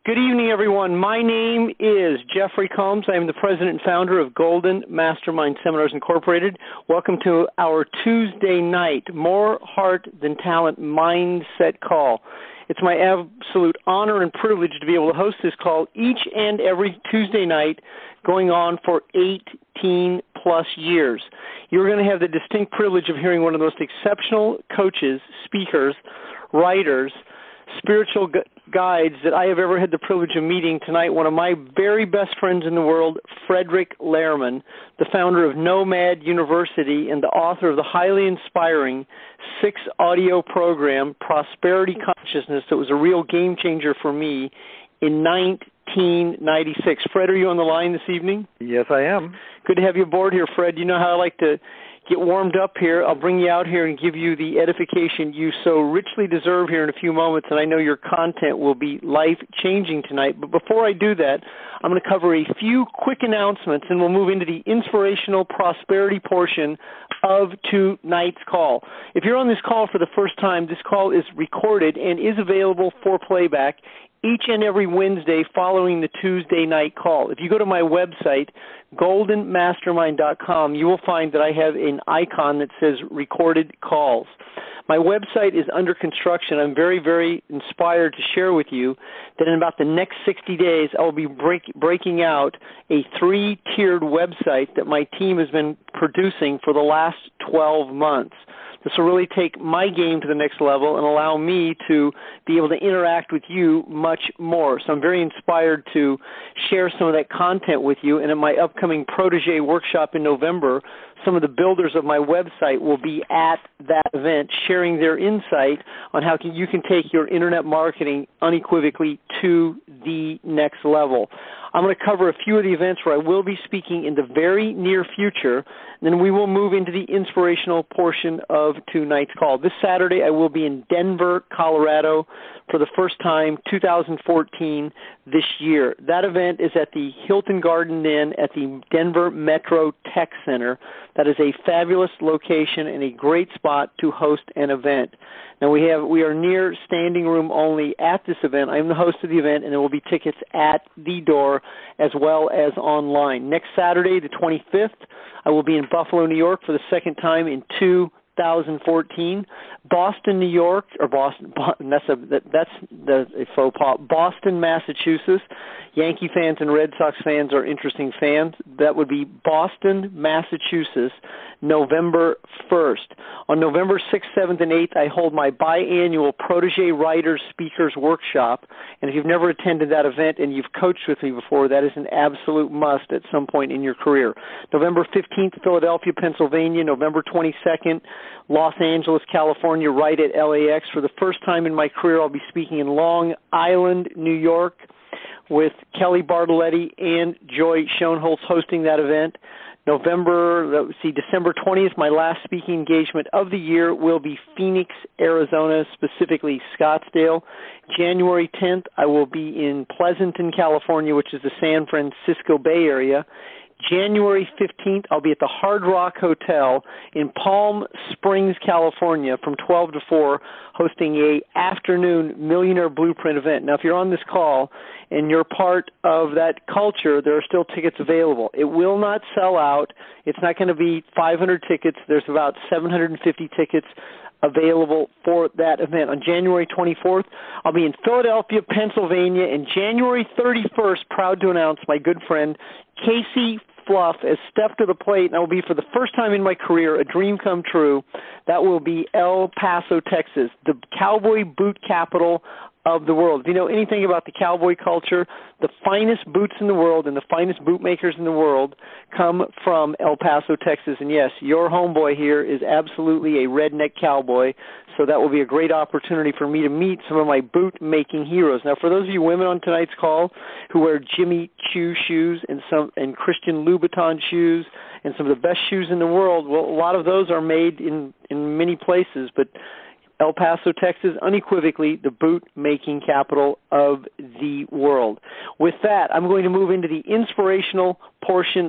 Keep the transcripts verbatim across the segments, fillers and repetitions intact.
Good evening, everyone. My name is Jeffrey Combs. I am the president and founder of Golden Mastermind Seminars Incorporated. Welcome to our Tuesday night More Heart Than Talent Mindset Call. It's my absolute honor and privilege to be able to host this call each and every Tuesday night going on for eighteen plus years. You're going to have the distinct privilege of hearing one of the most exceptional coaches, speakers, writers, spiritual gu- guides that I have ever had the privilege of meeting tonight. One of my very best friends in the world, Frederick Lehrman, the founder of Nomad University and the author of the highly inspiring six-audio program, Prosperity Consciousness, that was a real game changer for me in nineteen ninety-six. Fred, are you on the line this evening? Yes, I am. Good to have you aboard here, Fred. You know how I like to get warmed up here. I'll bring you out here and give you the edification you so richly deserve here in a few moments, and I know your content will be life-changing tonight. But before I do that, I'm going to cover a few quick announcements, and we'll move into the inspirational prosperity portion of tonight's call. If you're on this call for the first time, this call is recorded and is available for playback each and every Wednesday following the Tuesday night call. If you go to my website, golden mastermind dot com, you will find that I have an icon that says recorded calls. My website is under construction. I'm very, very inspired to share with you that in about the next sixty days, I will be break, breaking out a three-tiered website that my team has been producing for the last twelve months. This will really take my game to the next level and allow me to be able to interact with you much more. So I'm very inspired to share some of that content with you. And in my upcoming Protege workshop in November, some of the builders of my website will be at that event sharing their insight on how can, you can take your internet marketing unequivocally to the next level. I'm going to cover a few of the events where I will be speaking in the very near future. Then we will move into the inspirational portion of tonight's call. This Saturday, I will be in Denver, Colorado for the first time, two thousand fourteen, this year. That event is at the Hilton Garden Inn at the Denver Metro Tech Center. That is a fabulous location and a great spot to host an event. Now, we have we are near standing room only at this event. I am the host of the event, and there will be tickets at the door as well as online. Next Saturday, the twenty-fifth, I will be in Buffalo, New York for the second time in two thousand fourteen. Boston, New York, or Boston, that's, a, that's the a faux pas, Boston, Massachusetts. Yankee fans and Red Sox fans are interesting fans. That would be Boston, Massachusetts, November first. On November sixth, seventh, and eighth, I hold my biannual Protege Writers Speakers Workshop. And if you've never attended that event and you've coached with me before, that is an absolute must at some point in your career. November fifteenth, Philadelphia, Pennsylvania. November twenty-second, Los Angeles, California, right at L A X. For the first time in my career, I'll be speaking in Long Island, New York, with Kelly Bartoletti and Joy Schoenholz hosting that event. November, let's see, December twentieth, my last speaking engagement of the year will be Phoenix, Arizona, specifically Scottsdale. January tenth, I will be in Pleasanton, California, which is the San Francisco Bay Area. January fifteenth, I'll be at the Hard Rock Hotel in Palm Springs, California from twelve to four, hosting a afternoon Millionaire Blueprint event. Now, if you're on this call and you're part of that culture, there are still tickets available. It will not sell out. It's not going to be five hundred tickets. There's about seven hundred fifty tickets available for that event. On January twenty-fourth, I'll be in Philadelphia, Pennsylvania, and January thirty-first, proud to announce my good friend Casey Fluff has stepped to the plate, and that will be for the first time in my career, a dream come true. That will be El Paso, Texas, the cowboy boot capital of the world. If you know anything about the cowboy culture, the finest boots in the world and the finest boot makers in the world come from El Paso, Texas. And yes, your homeboy here is absolutely a redneck cowboy, so that will be a great opportunity for me to meet some of my boot-making heroes. Now, for those of you women on tonight's call who wear Jimmy Choo shoes and some and Christian Louboutin shoes and some of the best shoes in the world, well, a lot of those are made in, in many places, but El Paso, Texas, unequivocally the boot-making capital of the world. With that, I'm going to move into the inspirational portion of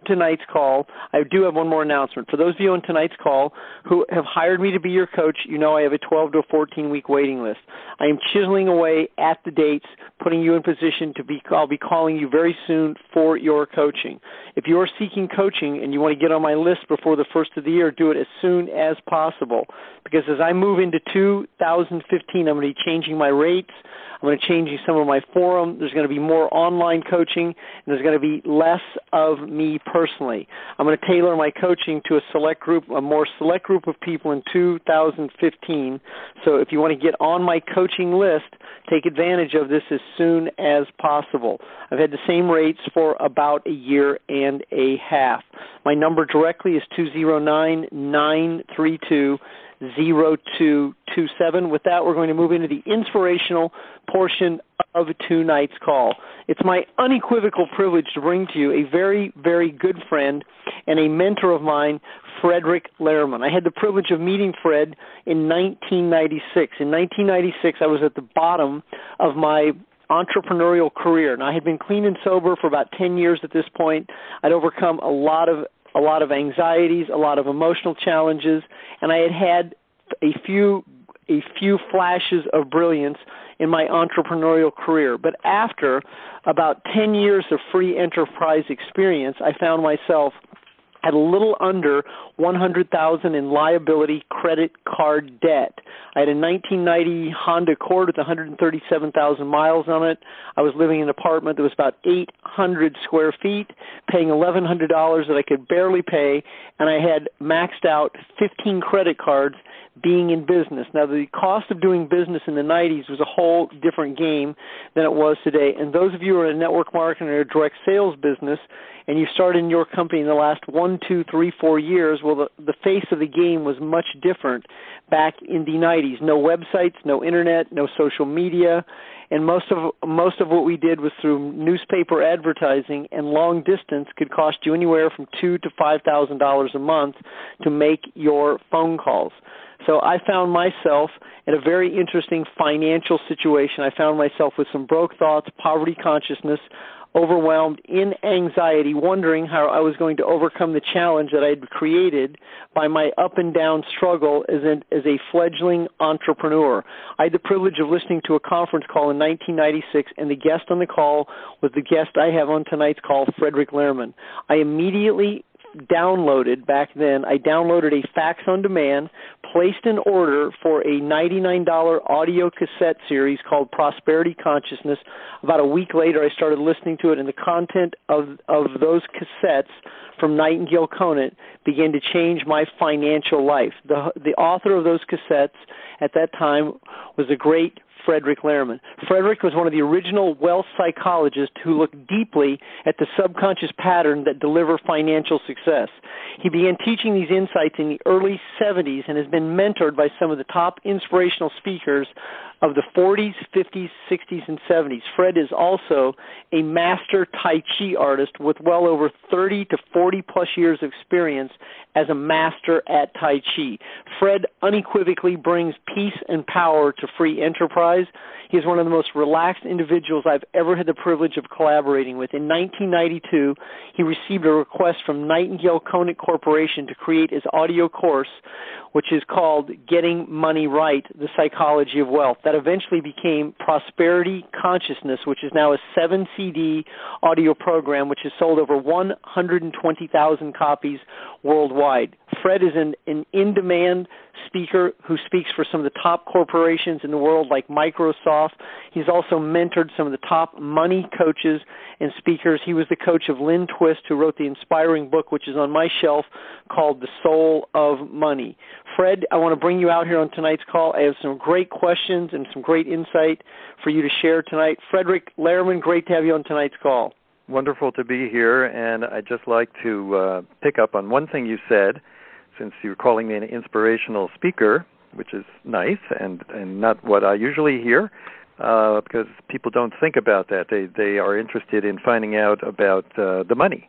tonight's call, I do have one more announcement. For those of you on tonight's call who have hired me to be your coach, you know I have a twelve to fourteen week waiting list. I am chiseling away at the dates, putting you in position to be, I'll be calling you very soon for your coaching. If you are seeking coaching and you want to get on my list before the first of the year, do it as soon as possible. Because as I move into two thousand fifteen, I'm going to be changing my rates. I'm going to change some of my forum. There's going to be more online coaching, and there's going to be less of me personally. I'm going to tailor my coaching to a select group, a more select group of people in two thousand fifteen. So if you want to get on my coaching list, take advantage of this as soon as possible. I've had the same rates for about a year and a half. My number directly is two oh nine, nine three two, zero two two seven. With that, we're going to move into the inspirational portion of tonight's call. It's my unequivocal privilege to bring to you a very, very good friend and a mentor of mine, Frederick Lehrman. I had the privilege of meeting Fred in nineteen ninety-six. In nineteen ninety-six, I was at the bottom of my entrepreneurial career, and I had been clean and sober for about ten years at this point. I'd overcome a lot of a lot of anxieties, a lot of emotional challenges, and I had had a few a few flashes of brilliance in my entrepreneurial career. But after about ten years of free enterprise experience, I found myself at a little under one hundred thousand dollars in liability credit card debt. I had a nineteen ninety Honda Accord with one hundred thirty-seven thousand miles on it. I was living in an apartment that was about eight hundred square feet, paying eleven hundred dollars that I could barely pay, and I had maxed out fifteen credit cards being in business. Now, the cost of doing business in the nineties was a whole different game than it was today. And those of you who are in network marketing or direct sales business, and you started in your company in the last one, two, three, four years, well, the, the face of the game was much different back in the nineties. No websites, no internet, no social media, and most of most of what we did was through newspaper advertising, and long distance could cost you anywhere from two to five thousand dollars a month to make your phone calls. So I found myself in a very interesting financial situation. I found myself with some broke thoughts, poverty consciousness, overwhelmed, in anxiety, wondering how I was going to overcome the challenge that I had created by my up and down struggle as, an, as a fledgling entrepreneur. I had the privilege of listening to a conference call in nineteen ninety-six, and the guest on the call was the guest I have on tonight's call, Frederick Lehrman. I immediately downloaded, back then, I downloaded a fax on demand, placed an order for a ninety-nine dollars audio cassette series called Prosperity Consciousness. About a week later, I started listening to it, and the content of, of those cassettes from Nightingale Conant began to change my financial life. The, the author of those cassettes at that time was the great Frederick Lehrman. Frederick was one of the original wealth psychologists who looked deeply at the subconscious pattern that deliver financial success. He began teaching these insights in the early seventies and has been mentored by some of the top inspirational speakers of the forties, fifties, sixties, and seventies. Fred is also a master Tai Chi artist with well over thirty to forty plus years of experience as a master at Tai Chi. Fred unequivocally brings peace and power to free enterprise. He is one of the most relaxed individuals I've ever had the privilege of collaborating with. In nineteen ninety-two, he received a request from Nightingale Conant Corporation to create his audio course, which is called Getting Money Right, The Psychology of Wealth. That eventually became Prosperity Consciousness, which is now a seven C D audio program which has sold over one hundred twenty thousand copies worldwide. Fred is an, an in-demand speaker who speaks for some of the top corporations in the world like Microsoft. He's also mentored some of the top money coaches and speakers. He was the coach of Lynn Twist, who wrote the inspiring book, which is on my shelf, called The Soul of Money. Fred, I want to bring you out here on tonight's call. I have some great questions and some great insight for you to share tonight. Frederick Lehrman, great to have you on tonight's call. Wonderful to be here, and I'd just like to uh, pick up on one thing you said, since you're calling me an inspirational speaker, which is nice and, and not what I usually hear, uh, because people don't think about that. They they are interested in finding out about uh, the money.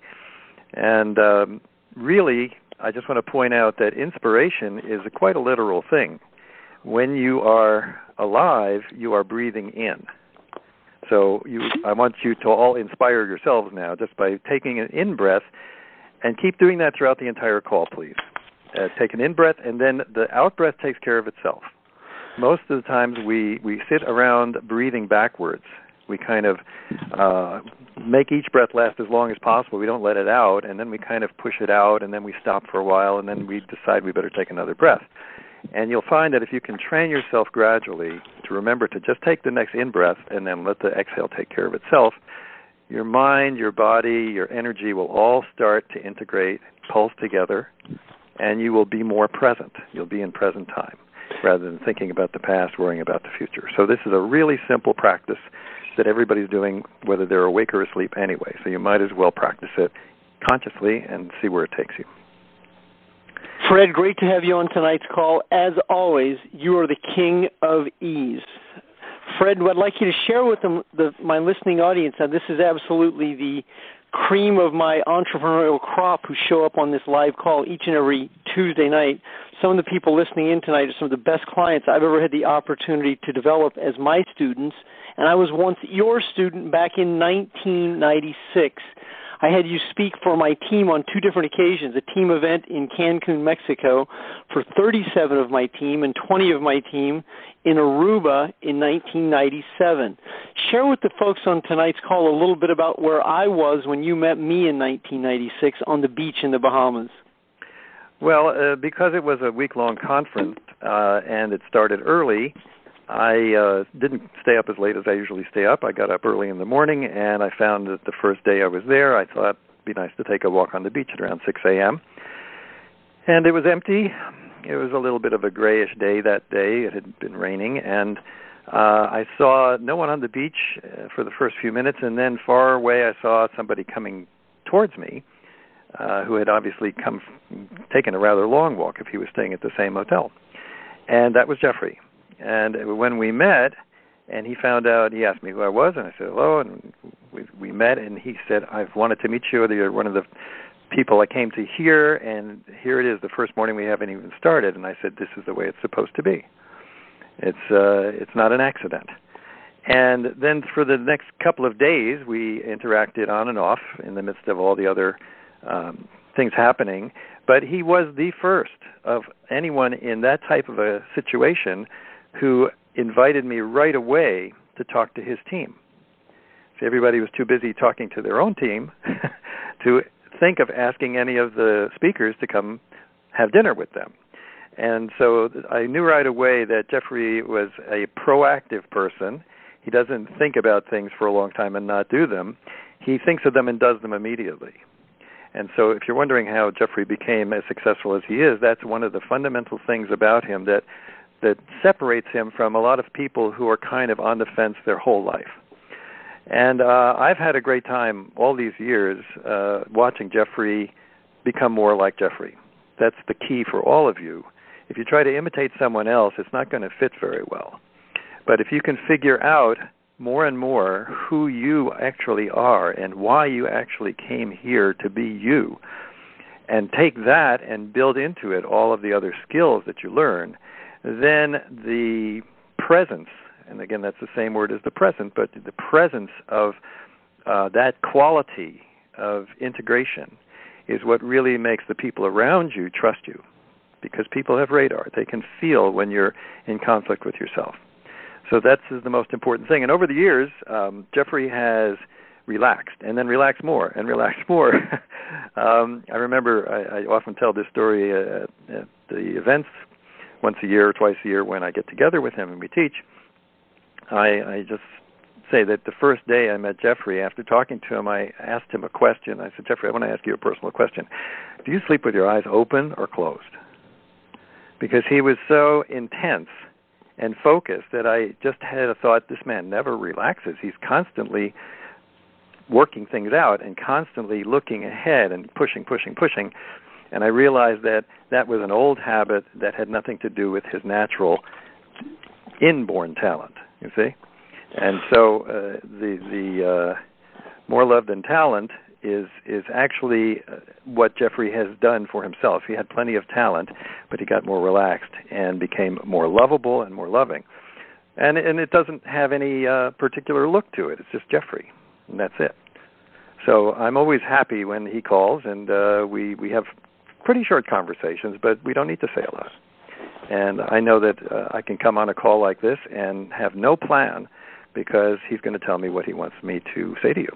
And um, really, I just want to point out that inspiration is a quite a literal thing. When you are alive, you are breathing in. So you, I want you to all inspire yourselves now just by taking an in-breath And keep doing that throughout the entire call, please. Uh, take an in-breath, and then the out-breath takes care of itself. Most of the times we, we sit around breathing backwards. We kind of uh, make each breath last as long as possible. We don't let it out, and then we kind of push it out, and then we stop for a while, and then we decide we better take another breath. And you'll find that if you can train yourself gradually to remember to just take the next in-breath and then let the exhale take care of itself, your mind, your body, your energy will all start to integrate, pulse together, and you will be more present. You'll be in present time rather than thinking about the past, worrying about the future. So this is a really simple practice that everybody's doing, whether they're awake or asleep anyway. So you might as well practice it consciously and see where it takes you. Fred, great to have you on tonight's call. As always, you are the king of ease. Fred, I'd like you to share with them, the, my listening audience, now this is absolutely the cream of my entrepreneurial crop who show up on this live call each and every Tuesday night. Some of the people listening in tonight are some of the best clients I've ever had the opportunity to develop as my students, and I was once your student back in nineteen ninety-six. I had you speak for my team on two different occasions, a team event in Cancun, Mexico for thirty-seven of my team and twenty of my team in Aruba in nineteen ninety-seven. Share with the folks on tonight's call a little bit about where I was when you met me in nineteen ninety-six on the beach in the Bahamas. Well, uh, because it was a week-long conference uh, and it started early, I uh, didn't stay up as late as I usually stay up. I got up early in the morning, and I found that the first day I was there, I thought it'd be nice to take a walk on the beach at around six a.m. And it was empty. It was a little bit of a grayish day that day. It had been raining, and uh, I saw no one on the beach uh, for the first few minutes, and then far away I saw somebody coming towards me uh, who had obviously come, taken a rather long walk if he was staying at the same hotel. And that was Jeffrey. And when we met, and he found out, he asked me who I was, and I said hello, and we, we met, and he said, I've wanted to meet you. You're one of the people I came to hear, and here it is, the first morning we haven't even started. And I said, this is the way it's supposed to be. It's uh, it's not an accident. And then for the next couple of days, we interacted on and off in the midst of all the other um, things happening. But he was the first of anyone in that type of a situation who invited me right away to talk to his team. So everybody was too busy talking to their own team to think of asking any of the speakers to come have dinner with them. And so I knew right away that Jeffrey was a proactive person. He doesn't think about things for a long time and not do them. He thinks of them and does them immediately. And so if you're wondering how Jeffrey became as successful as he is, that's one of the fundamental things about him that that separates him from a lot of people who are kind of on the fence their whole life. And uh, I've had a great time all these years uh, watching Jeffrey become more like Jeffrey. That's the key for all of you. If you try to imitate someone else, it's not going to fit very well. But if you can figure out more and more who you actually are and why you actually came here to be you, and take that and build into it all of the other skills that you learn, then the presence, and again that's the same word as the present, but the presence of uh, that quality of integration is what really makes the people around you trust you, because people have radar. They can feel when you're in conflict with yourself. So that's the most important thing. And over the years, um, Jeffrey has relaxed, and then relaxed more, and relaxed more. um, I remember I, I often tell this story uh, at the events once a year or twice a year when I get together with him and we teach. I, I just say that the first day I met Jeffrey, after talking to him, I asked him a question. I said, Jeffrey, I want to ask you a personal question. Do you sleep with your eyes open or closed? Because he was so intense and focused that I just had a thought, this man never relaxes. He's constantly working things out and constantly looking ahead and pushing, pushing, pushing. And I realized that that was an old habit that had nothing to do with his natural inborn talent, you see. And so uh, the the uh, more love than talent is is actually uh, what Jeffrey has done for himself. He had plenty of talent, but he got more relaxed and became more lovable and more loving. And and it doesn't have any uh, particular look to it. It's just Jeffrey, and that's it. So I'm always happy when he calls, and uh, we, we have pretty short conversations, but we don't need to say a lot. And I know that uh, I can come on a call like this and have no plan because he's going to tell me what he wants me to say to you.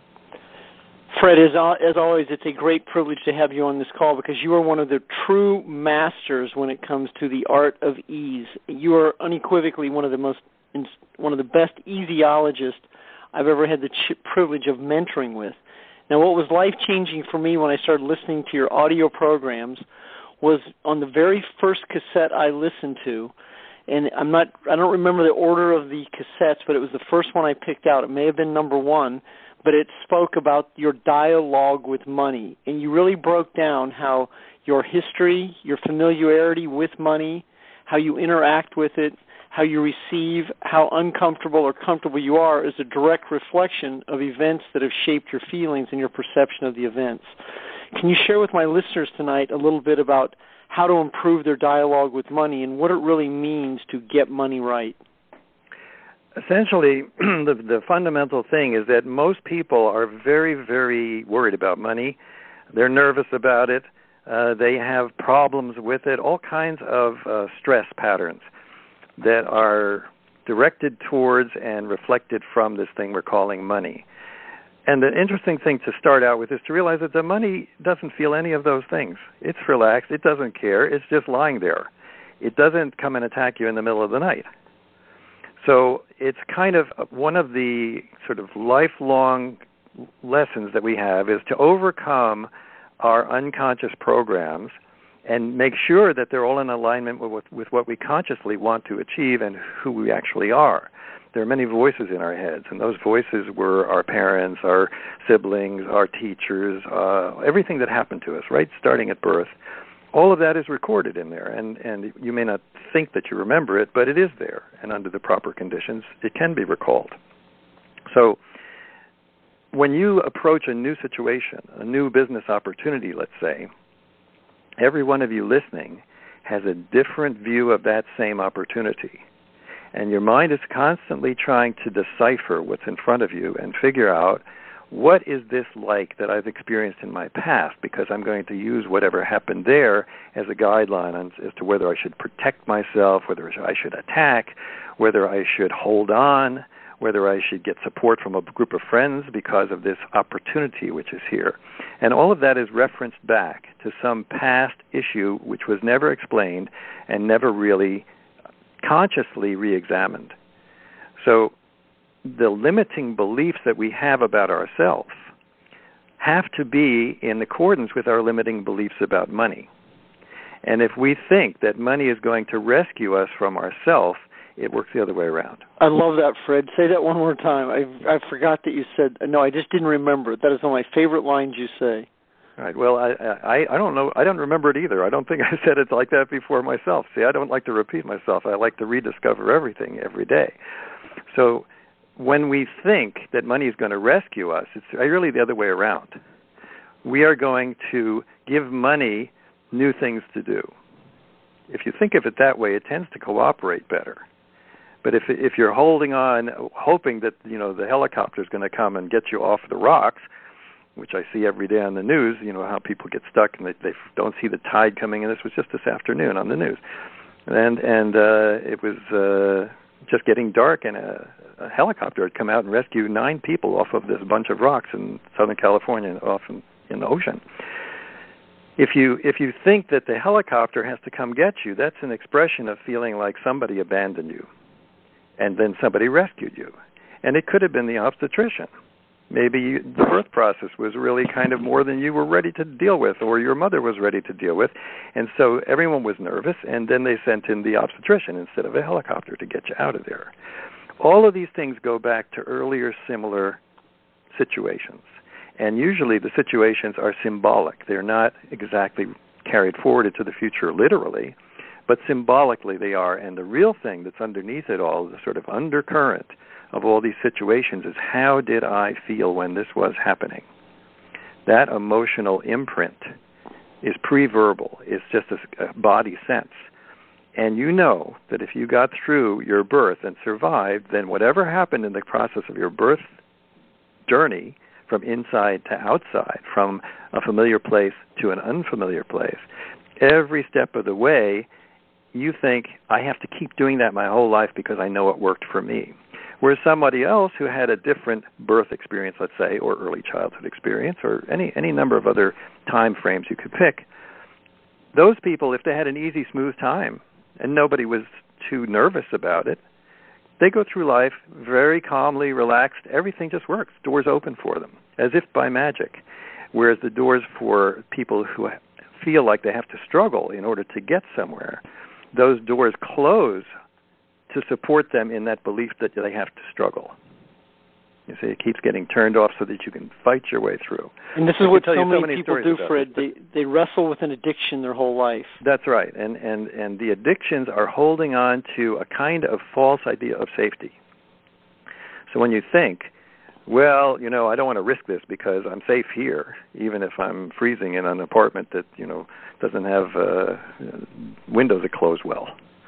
Fred, as, as always, it's a great privilege to have you on this call because you are one of the true masters when it comes to the art of ease. You are unequivocally one of the most, one of the best easyologists I've ever had the ch- privilege of mentoring with. Now, what was life-changing for me when I started listening to your audio programs was on the very first cassette I listened to, and I'm not, I don't remember the order of the cassettes, but it was the first one I picked out. It may have been number one, but it spoke about your dialogue with money, and you really broke down how your history, your familiarity with money, how you interact with it, how you receive, how uncomfortable or comfortable you are is a direct reflection of events that have shaped your feelings and your perception of the events. Can you share with my listeners tonight a little bit about how to improve their dialogue with money and what it really means to get money right? Essentially, the, the fundamental thing is that most people are very, very worried about money. They're nervous about it. Uh, they have problems with it, all kinds of uh, stress patterns that are directed towards and reflected from this thing we're calling money. And the interesting thing to start out with is to realize that the money doesn't feel any of those things. It's relaxed. It doesn't care. It's just lying there. It doesn't come and attack you in the middle of the night. So it's kind of one of the sort of lifelong lessons that we have is to overcome our unconscious programs and make sure that they're all in alignment with, with what we consciously want to achieve and who we actually are. There are many voices in our heads, and those voices were our parents, our siblings, our teachers, uh, everything that happened to us, right, starting at birth. All of that is recorded in there, and, and you may not think that you remember it, but it is there, and under the proper conditions, it can be recalled. So when you approach a new situation, a new business opportunity, let's say, every one of you listening has a different view of that same opportunity. And your mind is constantly trying to decipher what's in front of you and figure out what is this like that I've experienced in my past, because I'm going to use whatever happened there as a guideline on, as to whether I should protect myself, whether I should attack, whether I should hold on, whether I should get support from a group of friends because of this opportunity which is here. And all of that is referenced back to some past issue which was never explained and never really consciously re-examined. So the limiting beliefs that we have about ourselves have to be in accordance with our limiting beliefs about money. And if we think that money is going to rescue us from ourselves, it works the other way around. I love that, Fred. Say that one more time. I I forgot that you said, no, I just didn't remember it. That is one of my favorite lines you say. All right. Well, I, I I don't know. I don't remember it either. I don't think I said it like that before myself. See, I don't like to repeat myself. I like to rediscover everything every day. So when we think that money is going to rescue us, it's really the other way around. We are going to give money new things to do. If you think of it that way, it tends to cooperate better. But if if you're holding on, hoping that, you know, the helicopter is going to come and get you off the rocks, which I see every day on the news, you know, how people get stuck and they, they don't see the tide coming in. This was just this afternoon on the news. And and uh, it was uh, just getting dark, and a, a helicopter had come out and rescued nine people off of this bunch of rocks in Southern California, off in, in the ocean. If you if you think that the helicopter has to come get you, that's an expression of feeling like somebody abandoned you, and then somebody rescued you. And it could have been the obstetrician. Maybe you, the birth process was really kind of more than you were ready to deal with, or your mother was ready to deal with. And so everyone was nervous, and then they sent in the obstetrician instead of a helicopter to get you out of there. All of these things go back to earlier similar situations. And usually the situations are symbolic. They're not exactly carried forward into the future literally, but symbolically they are. And the real thing that's underneath it all, the sort of undercurrent of all these situations, is how did I feel when this was happening? That emotional imprint is pre-verbal. It's just a, a body sense. And you know that if you got through your birth and survived, then whatever happened in the process of your birth journey from inside to outside, from a familiar place to an unfamiliar place. Every step of the way, you think, I have to keep doing that my whole life because I know it worked for me. Whereas somebody else who had a different birth experience, let's say, or early childhood experience, or any, any number of other time frames you could pick, those people, if they had an easy, smooth time and nobody was too nervous about it, they go through life very calmly, relaxed. Everything just works. Doors open for them, as if by magic. Whereas the doors for people who feel like they have to struggle in order to get somewhere, those doors close to support them in that belief that they have to struggle. You see, it keeps getting turned off so that you can fight your way through. And this is what so many, so many people do, Fred. They they wrestle with an addiction their whole life. That's right. And, and, and the addictions are holding on to a kind of false idea of safety. So when you think, well, you know, I don't want to risk this because I'm safe here, even if I'm freezing in an apartment that, you know, doesn't have uh, windows that close well.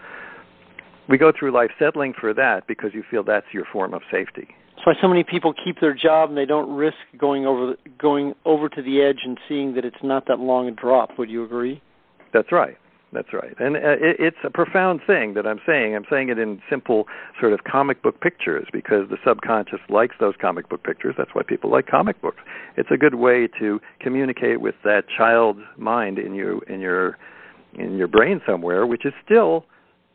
We go through life settling for that because you feel that's your form of safety. That's why so many people keep their job and they don't risk going over going over to the edge and seeing that it's not that long a drop. Would you agree? That's right. That's right. And uh, it, it's a profound thing that I'm saying. I'm saying it in simple sort of comic book pictures because the subconscious likes those comic book pictures. That's why people like comic books. It's a good way to communicate with that child's mind in you in your in your brain somewhere, which is still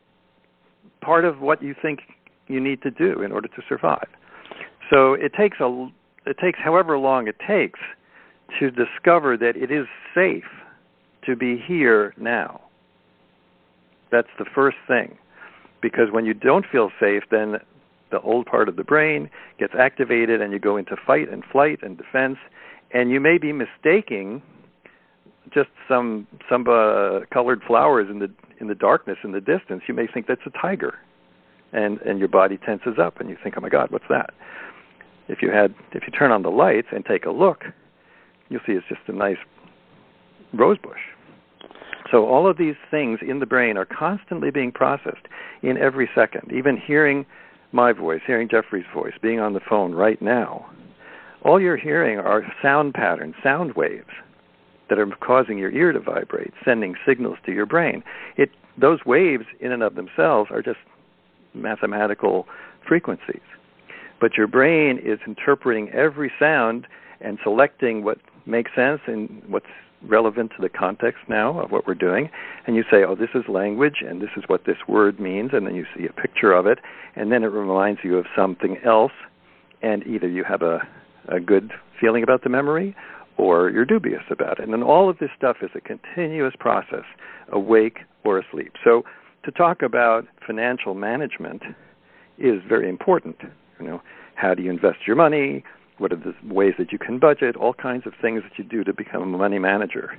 part of what you think you need to do in order to survive. So it takes a it takes however long it takes to discover that it is safe to be here now. That's the first thing, because when you don't feel safe, then the old part of the brain gets activated and you go into fight and flight and defense, and you may be mistaking just some some uh, colored flowers in the in the darkness in the distance. You may think that's a tiger, and and your body tenses up and you think, oh my God, what's that? If you had if you turn on the lights and take a look, you'll see it's just a nice rose bush. So all of these things in the brain are constantly being processed in every second. Even hearing my voice, hearing Jeffrey's voice, being on the phone right now, all you're hearing are sound patterns, sound waves that are causing your ear to vibrate, sending signals to your brain. It those waves in and of themselves are just mathematical frequencies. But your brain is interpreting every sound and selecting what makes sense and what's relevant to the context now of what we're doing, and you say, oh, this is language, and this is what this word means, and then you see a picture of it, and then it reminds you of something else, and either you have a, a good feeling about the memory, or you're dubious about it. And then all of this stuff is a continuous process, awake or asleep. So to talk about financial management is very important. You know, how do you invest your money? What are the ways that you can budget? All kinds of things that you do to become a money manager.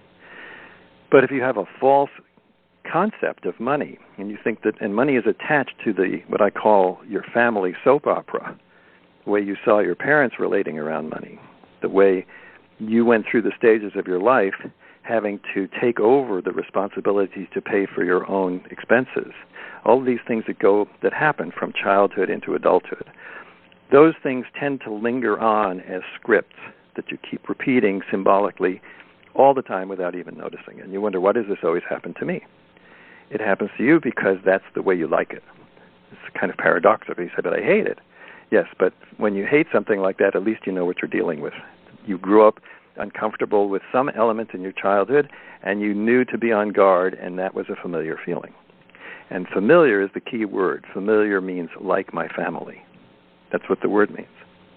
But if you have a false concept of money, and you think that, and money is attached to the what I call your family soap opera, the way you saw your parents relating around money, the way you went through the stages of your life having to take over the responsibilities to pay for your own expenses, all of these things that go that happen from childhood into adulthood. Those things tend to linger on as scripts that you keep repeating symbolically all the time without even noticing. And you wonder, why does this always happen to me? It happens to you because that's the way you like it. It's kind of paradoxical. You say, but I hate it. Yes, but when you hate something like that, at least you know what you're dealing with. You grew up uncomfortable with some element in your childhood, and you knew to be on guard, and that was a familiar feeling. And familiar is the key word. Familiar means like my family. That's what the word means.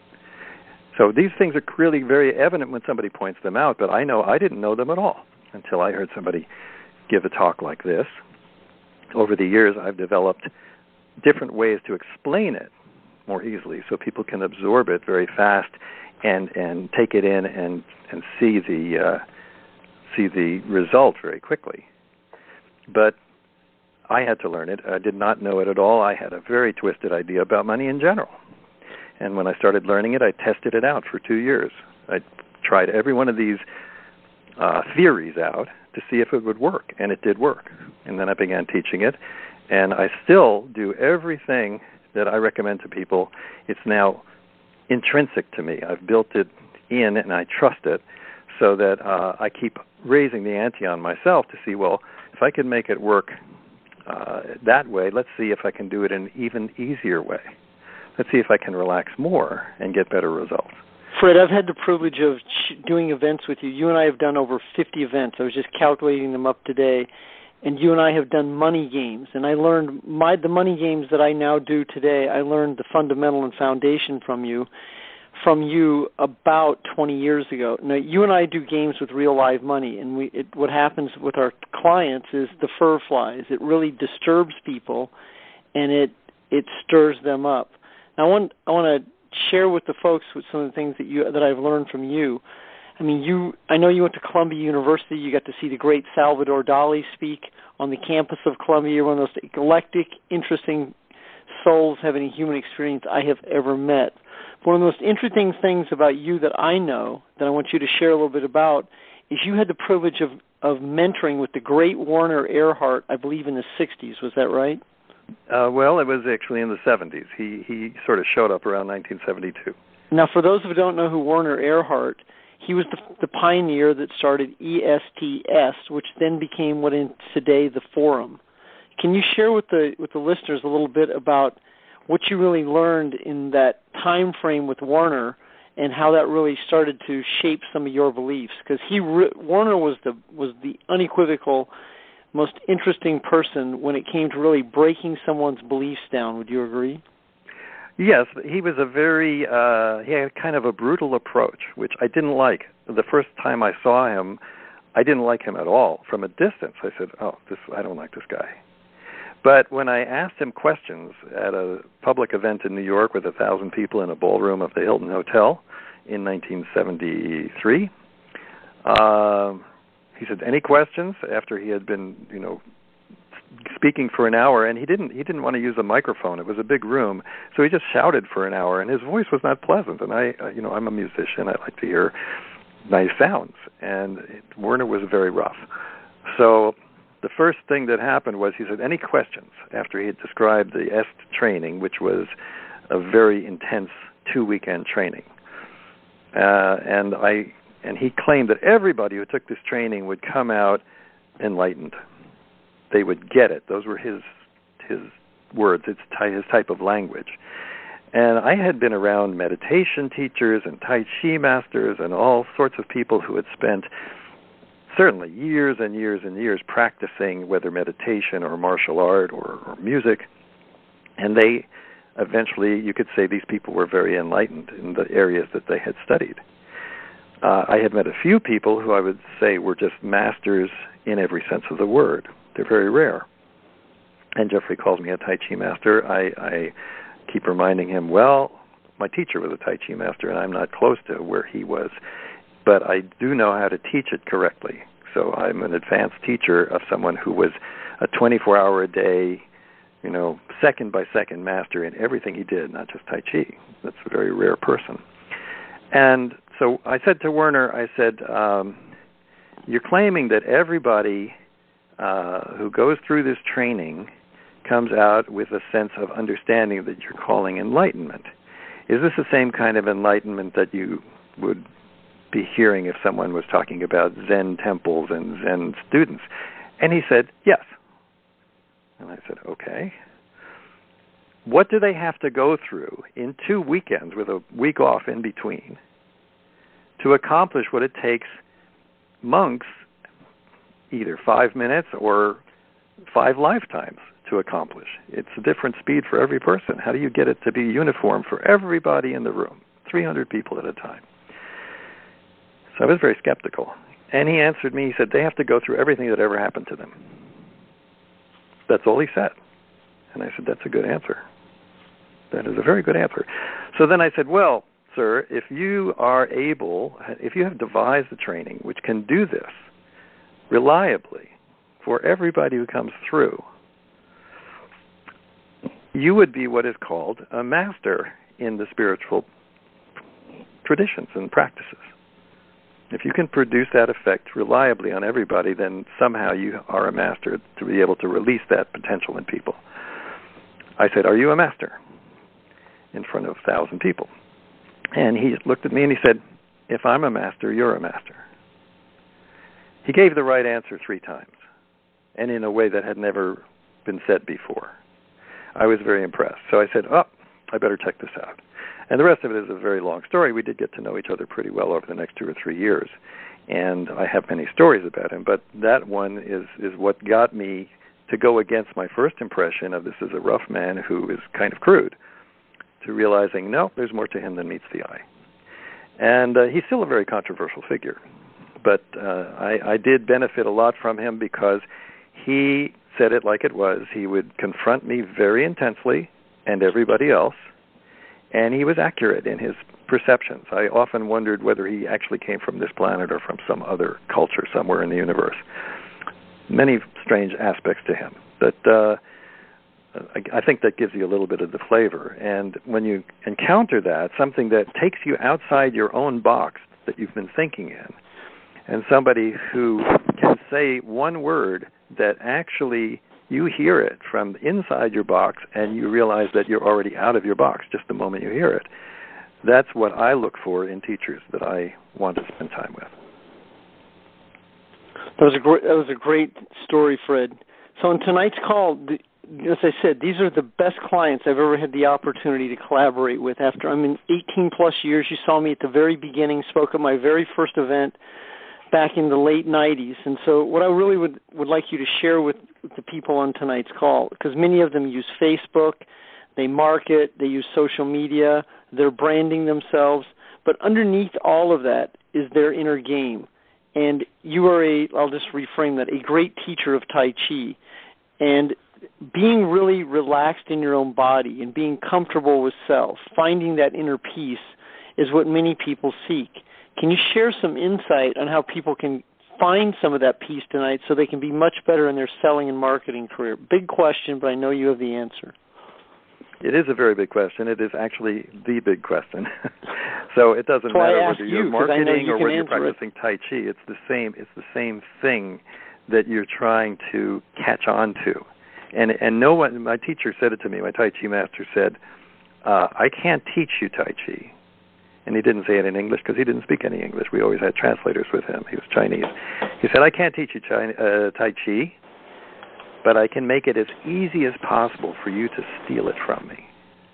So these things are really very evident when somebody points them out, but I know I didn't know them at all until I heard somebody give a talk like this. Over the years, I've developed different ways to explain it more easily so people can absorb it very fast and, and take it in and, and see the uh, see the result very quickly. But I had to learn it. I did not know it at all. I had a very twisted idea about money in general. And when I started learning it, I tested it out for two years. I tried every one of these uh, theories out to see if it would work, and it did work. And then I began teaching it, and I still do everything that I recommend to people. It's now intrinsic to me. I've built it in and I trust it, so that uh, I keep raising the ante on myself to see, well, if I can make it work uh, that way, let's see if I can do it in an even easier way. Let's see if I can relax more and get better results. Fred, I've had the privilege of doing events with you. You and I have done over fifty events. I was just calculating them up today. And you and I have done money games. And I learned my the money games that I now do today, I learned the fundamental and foundation from you, from you about twenty years ago. Now, you and I do games with real live money. And we it, what happens with our clients is the fur flies. It really disturbs people, and it it stirs them up. Now, I want I want to share with the folks with some of the things that you that I've learned from you. I mean, you. I know you went to Columbia University. You got to see the great Salvador Dali speak on the campus of Columbia. You're one of those eclectic, interesting souls having a human experience I have ever met. But one of the most interesting things about you that I know, that I want you to share a little bit about, is you had the privilege of, of mentoring with the great Werner Erhard, I believe in the sixties. Was that right? Uh, well, it was actually in the seventies. He he sort of showed up around nineteen seventy-two. Now, for those who don't know who Werner Erhard, he was the, the pioneer that started E S T S, which then became what is today the Forum. Can you share with the with the listeners a little bit about what you really learned in that time frame with Werner and how that really started to shape some of your beliefs? Because he re- Werner was the was the unequivocal, most interesting person when it came to really breaking someone's beliefs down. Would you agree? Yes, he was a very, uh, he had kind of a brutal approach, which I didn't like. The first time I saw him, I didn't like him at all. From a distance, I said, oh, this, I don't like this guy. But when I asked him questions at a public event in New York with a thousand people in a ballroom of the Hilton Hotel in nineteen seventy-three, uh, he said, any questions? After he had been, you know, speaking for an hour, and he didn't he didn't want to use a microphone. It was a big room, so he just shouted for an hour, and his voice was not pleasant. And I, uh, you know, I'm a musician. I like to hear nice sounds, and it, Werner was very rough. So the first thing that happened was he said, any questions? After he had described the E S T training, which was a very intense two-weekend training, uh, and I and he claimed that everybody who took this training would come out enlightened. They would get it. Those were his his words. It's ty- his type of language. And I had been around meditation teachers and Tai Chi masters and all sorts of people who had spent certainly years and years and years practicing, whether meditation or martial art or, or music. And they eventually, you could say these people were very enlightened in the areas that they had studied. Uh, I had met a few people who I would say were just masters in every sense of the word. They're very rare. And Jeffrey calls me a Tai Chi master. I, I keep reminding him, well, my teacher was a Tai Chi master, and I'm not close to where he was. But I do know how to teach it correctly. So I'm an advanced teacher of someone who was a twenty-four hour a day, you know, second-by-second master in everything he did, not just Tai Chi. That's a very rare person. And so I said to Werner, I said, um, you're claiming that everybody Uh, who goes through this training comes out with a sense of understanding that you're calling enlightenment. Is this the same kind of enlightenment that you would be hearing if someone was talking about Zen temples and Zen students? And he said, yes. And I said, okay. What do they have to go through in two weekends with a week off in between to accomplish what it takes monks either five minutes or five lifetimes to accomplish? It's a different speed for every person. How do you get it to be uniform for everybody in the room, three hundred people at a time? So I was very skeptical. And he answered me, he said, they have to go through everything that ever happened to them. That's all he said. And I said, that's a good answer. That is a very good answer. So then I said, well, sir, if you are able, if you have devised a training which can do this reliably for everybody who comes through, you would be what is called a master in the spiritual traditions and practices. If you can produce that effect reliably on everybody, then somehow you are a master to be able to release that potential in people. I said, are you a master? In front of a thousand people. And he looked at me and he said, if I'm a master, you're a master. He gave the right answer three times, and in a way that had never been said before. I was very impressed. So I said, oh, I better check this out. And the rest of it is a very long story. We did get to know each other pretty well over the next two or three years, and I have many stories about him, but that one is, is what got me to go against my first impression of this as a rough man who is kind of crude, to realizing, no, there's more to him than meets the eye. And uh, he's still a very controversial figure, but uh, I, I did benefit a lot from him because he said it like it was. He would confront me very intensely and everybody else, and he was accurate in his perceptions. I often wondered whether he actually came from this planet or from some other culture somewhere in the universe. Many strange aspects to him, but uh, I, I think that gives you a little bit of the flavor. And when you encounter that, something that takes you outside your own box that you've been thinking in, and somebody who can say one word that actually you hear it from inside your box and you realize that you're already out of your box just the moment you hear it, that's what I look for in teachers that I want to spend time with. That was a great, that was a great story, Fred. So in tonight's call, as I said, these are the best clients I've ever had the opportunity to collaborate with. After I'm in eighteen plus years, you saw me at the very beginning, spoke at my very first event back in the late nineties. And so what I really would, would like you to share with the people on tonight's call, because many of them use Facebook, they market, they use social media, they're branding themselves, but underneath all of that is their inner game. And you are a, I'll just reframe that, a great teacher of Tai Chi. And being really relaxed in your own body and being comfortable with self, finding that inner peace is what many people seek. Can you share some insight on how people can find some of that peace tonight so they can be much better in their selling and marketing career? Big question, but I know you have the answer. It is a very big question. It is actually the big question. So it doesn't That's why matter I asked whether you're you, 'cause I know marketing you or can whether you're answer practicing it. Tai Chi. It's the same. It's the same thing that you're trying to catch on to. And and no one. My teacher said it to me. My Tai Chi master said, uh, "I can't teach you Tai Chi." And he didn't say it in English because he didn't speak any English. We always had translators with him. He was Chinese. He said, "I can't teach you China, uh, Tai Chi, but I can make it as easy as possible for you to steal it from me."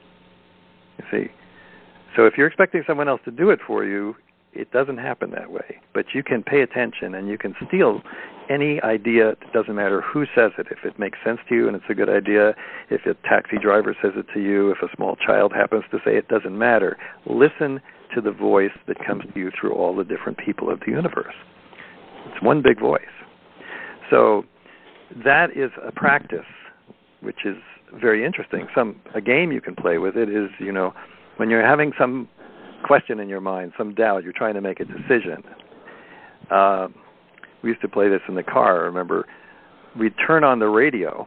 You see? So if you're expecting someone else to do it for you, it doesn't happen that way. But you can pay attention and you can steal any idea. It doesn't matter who says it. If it makes sense to you and it's a good idea, if a taxi driver says it to you, if a small child happens to say it, doesn't matter. Listen to the voice that comes to you through all the different people of the universe. It's one big voice. So that is a practice which is very interesting. Some a game you can play with it is, you know, when you're having some question in your mind, some doubt, you're trying to make a decision. Uh, we used to play this in the car. I remember we'd turn on the radio,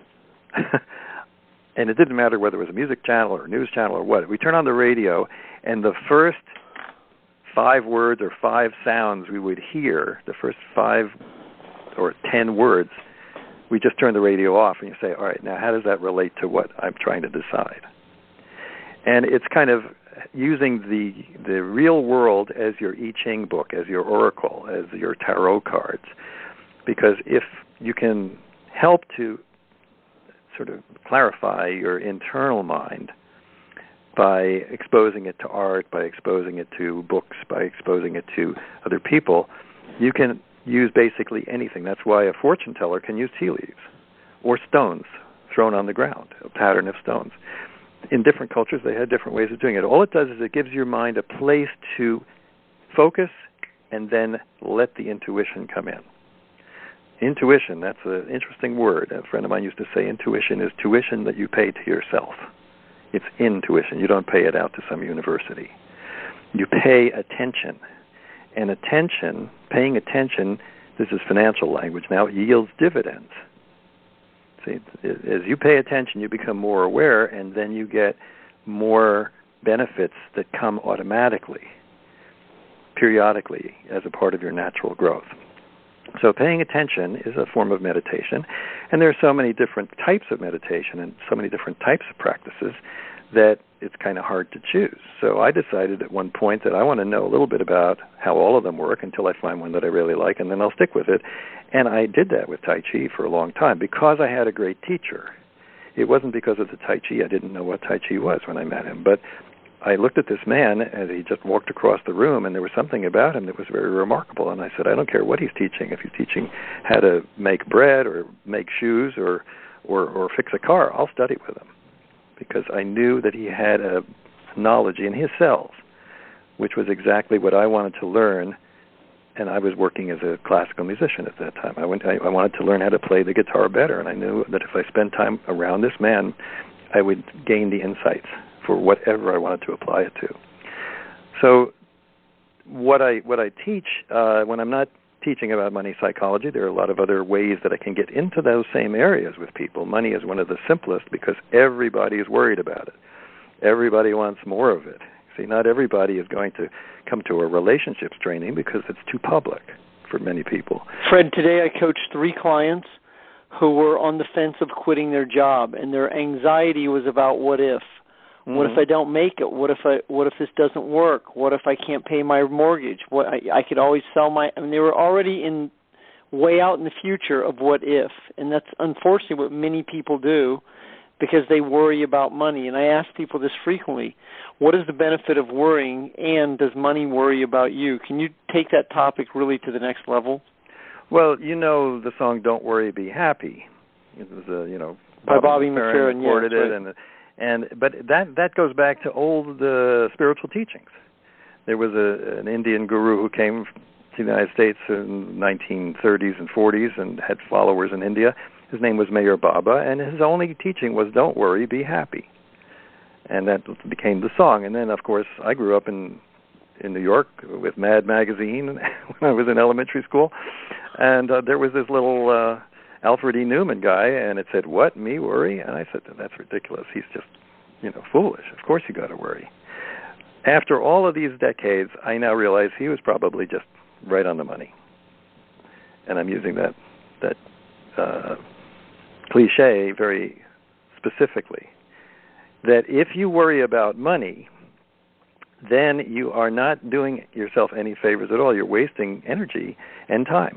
and it didn't matter whether it was a music channel or a news channel or what. We turn on the radio, and the first five words or five sounds we would hear, the first five or ten words, we just turn the radio off, and you say, all right, now how does that relate to what I'm trying to decide? And it's kind of using the the real world as your I Ching book, as your oracle, as your tarot cards. Because if you can help to sort of clarify your internal mind by exposing it to art, by exposing it to books, by exposing it to other people, you can use basically anything. That's why a fortune teller can use tea leaves or stones thrown on the ground, a pattern of stones. In different cultures, they had different ways of doing it. All it does is it gives your mind a place to focus and then let the intuition come in. Intuition, that's an interesting word. A friend of mine used to say intuition is tuition that you pay to yourself. It's intuition. You don't pay it out to some university. You pay attention. And attention, paying attention, this is financial language now, yields dividends. See, as you pay attention, you become more aware, and then you get more benefits that come automatically, periodically, as a part of your natural growth. So paying attention is a form of meditation, and there are so many different types of meditation and so many different types of practices that it's kind of hard to choose. So I decided at one point that I want to know a little bit about how all of them work until I find one that I really like, and then I'll stick with it. And I did that with Tai Chi for a long time because I had a great teacher. It wasn't because of the Tai Chi. I didn't know what Tai Chi was when I met him. But I looked at this man as he just walked across the room, and there was something about him that was very remarkable. And I said, I don't care what he's teaching. If he's teaching how to make bread or make shoes or, or, or fix a car, I'll study with him. Because I knew that he had a knowledge in his cells, which was exactly what I wanted to learn. And I was working as a classical musician at that time. I, went, I, I wanted to learn how to play the guitar better, and I knew that if I spent time around this man, I would gain the insights for whatever I wanted to apply it to. So what I what I teach, uh, when I'm not teaching about money psychology, there are a lot of other ways that I can get into those same areas with people. Money is one of the simplest because everybody is worried about it. Everybody wants more of it. See, not everybody is going to come to a relationships training because it's too public for many people. Fred, today I coached three clients who were on the fence of quitting their job, and their anxiety was about what if. Mm-hmm. What if I don't make it? What if I? What if this doesn't work? What if I can't pay my mortgage? What I, I could always sell my. I mean, they were already in way out in the future of what if, and that's unfortunately what many people do because they worry about money. And I ask people this frequently: what is the benefit of worrying, and does money worry about you? Can you take that topic really to the next level? Well, you know the song "Don't Worry, Be Happy." It was a you know by Bobby McFerrin, recorded yeah, it, right. and. And but that that goes back to old uh, spiritual teachings. There was a, an Indian guru who came to the United States in nineteen thirties and forties and had followers in India. His name was Meher Baba, and his only teaching was "Don't worry, be happy," and that became the song. And then, of course, I grew up in in New York with Mad Magazine when I was in elementary school, and uh, there was this little. Uh, Alfred E. Newman guy, and it said, what, me worry? And I said, that's ridiculous. He's just, you know, foolish. Of course you got to worry. After all of these decades, I now realize he was probably just right on the money. And I'm using that that uh, cliche very specifically, that if you worry about money, then you are not doing yourself any favors at all. You're wasting energy and time.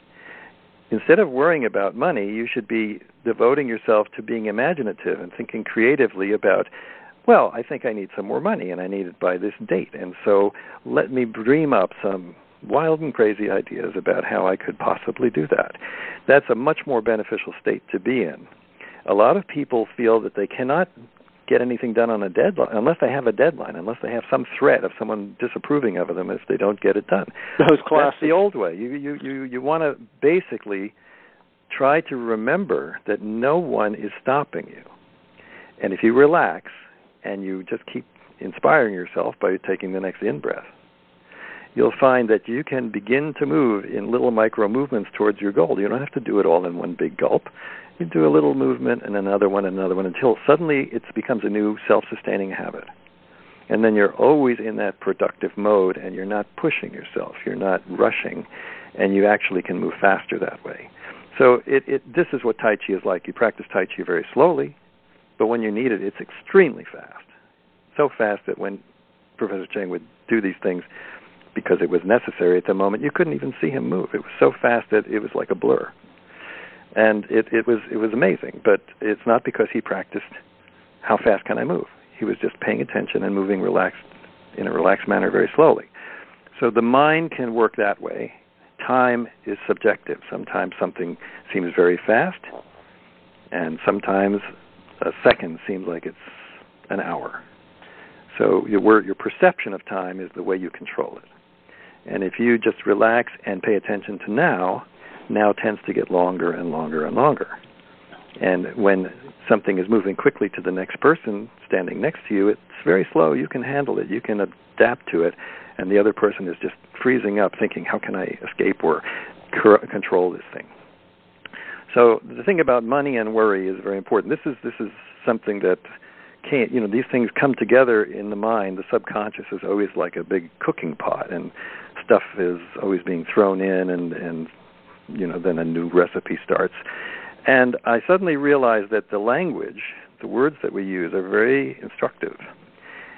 Instead of worrying about money, you should be devoting yourself to being imaginative and thinking creatively about, well, I think I need some more money, and I need it by this date. And so let me dream up some wild and crazy ideas about how I could possibly do that. That's a much more beneficial state to be in. A lot of people feel that they cannot get anything done on a deadline unless they have a deadline, unless they have some threat of someone disapproving of them if they don't get it done. Those classics. That's the old way. You you you you want to basically try to remember that no one is stopping you, and if you relax and you just keep inspiring yourself by taking the next in-breath, you'll find that you can begin to move in little micro movements towards your goal. You don't have to do it all in one big gulp. You do a little movement and another one and another one until suddenly it becomes a new self-sustaining habit. And then you're always in that productive mode, and you're not pushing yourself. You're not rushing, and you actually can move faster that way. So it, it, this is what Tai Chi is like. You practice Tai Chi very slowly, but when you need it, it's extremely fast. So fast that when Professor Cheng would do these things, because it was necessary at the moment, you couldn't even see him move. It was so fast that it was like a blur. And it, it was it was amazing, but it's not because he practiced how fast can I move. He was just paying attention and moving relaxed in a relaxed manner very slowly. So the mind can work that way. Time is subjective. Sometimes something seems very fast, and sometimes a second seems like it's an hour. So your, your perception of time is the way you control it. And if you just relax and pay attention to now, now tends to get longer and longer and longer. And when something is moving quickly to the next person standing next to you, it's very slow. You can handle it. You can adapt to it. And the other person is just freezing up, thinking, how can I escape or cur- control this thing? So the thing about money and worry is very important. This is this is something that can't, you know, these things come together in the mind. The subconscious is always like a big cooking pot, and stuff is always being thrown in, and, and you know, then a new recipe starts. And I suddenly realized that the language, the words that we use, are very instructive.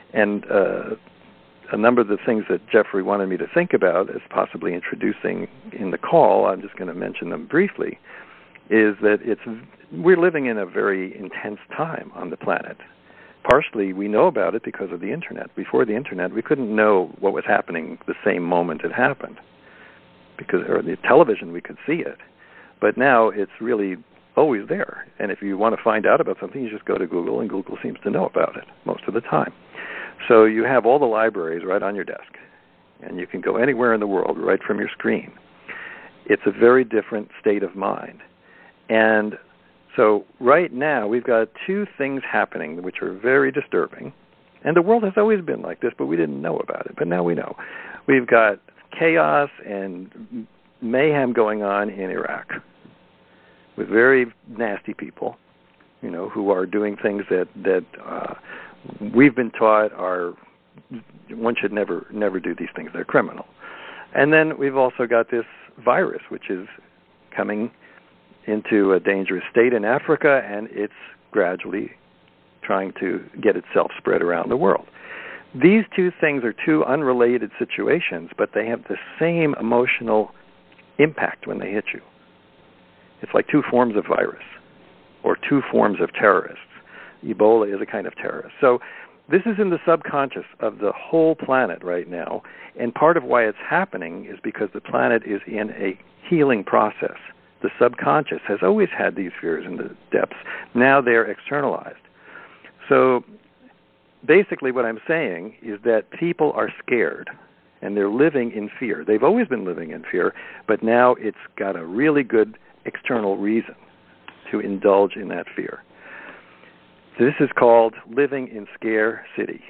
And uh, a number of the things that Jeffrey wanted me to think about as possibly introducing in the call, I'm just going to mention them briefly, is that it's we're living in a very intense time on the planet. Partially, we know about it because of the Internet. Before the Internet, we couldn't know what was happening the same moment it happened. Because, or the television, we could see it. But now it's really always there. And if you want to find out about something, you just go to Google, and Google seems to know about it most of the time. So you have all the libraries right on your desk, and you can go anywhere in the world right from your screen. It's a very different state of mind. And so right now we've got two things happening which are very disturbing. And the world has always been like this, but we didn't know about it. But now we know. We've got chaos and mayhem going on in Iraq with very nasty people, you know, who are doing things that, that uh, we've been taught are, one should never, never do these things. They're criminal. And then we've also got this virus, which is coming into a dangerous state in Africa, and it's gradually trying to get itself spread around the world. These two things are two unrelated situations, but they have the same emotional impact when they hit you. It's like two forms of virus or two forms of terrorists. Ebola is a kind of terrorist. So this is in the subconscious of the whole planet right now, and part of why it's happening is because the planet is in a healing process. The subconscious has always had these fears in the depths. Now they're externalized. So basically what I'm saying is that people are scared, and they're living in fear. They've always been living in fear, but now it's got a really good external reason to indulge in that fear. This is called living in scarcity.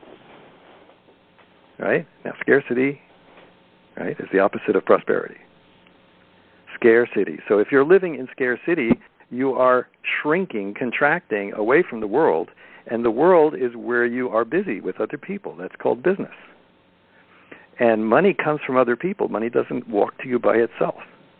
Right? Now, scarcity, right, is the opposite of prosperity. Scarcity. So if you're living in scarcity, you are shrinking, contracting away from the world, and the world is where you are busy with other people. That's called business. And money comes from other people. Money doesn't walk to you by itself.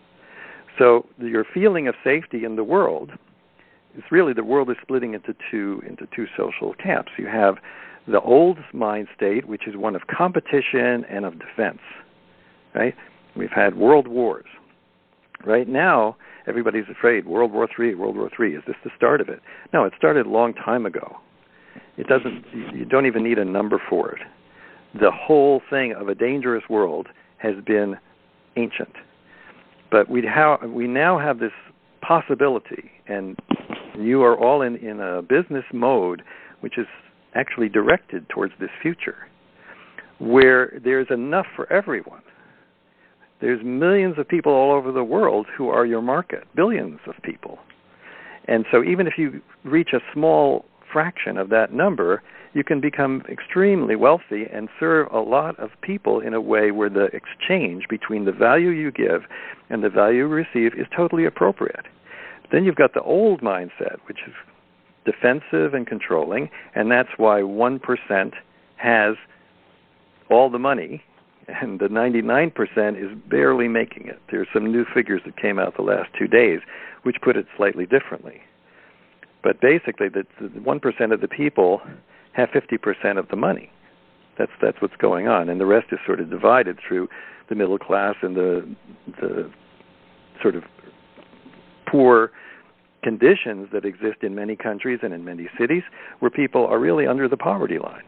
So your feeling of safety in the world, it's really the world is splitting into two into two social camps. You have the old mind state, which is one of competition and of defense. Right? We've had world wars. Right now, everybody's afraid. World War Three, World War Three. Is this the start of it? No, it started a long time ago. It doesn't. You don't even need a number for it. The whole thing of a dangerous world has been ancient. But we ha- we now have this possibility, and you are all in, in a business mode which is actually directed towards this future, where there's enough for everyone. There's millions of people all over the world who are your market, billions of people. And so even if you reach a small fraction of that number, you can become extremely wealthy and serve a lot of people in a way where the exchange between the value you give and the value you receive is totally appropriate. Then you've got the old mindset, which is defensive and controlling, and that's why one percent has all the money, and the ninety-nine percent is barely making it. There's some new figures that came out the last two days, which put it slightly differently. But basically, the one percent of the people have fifty percent of the money. That's that's what's going on, and the rest is sort of divided through the middle class and the the sort of poor conditions that exist in many countries and in many cities where people are really under the poverty line.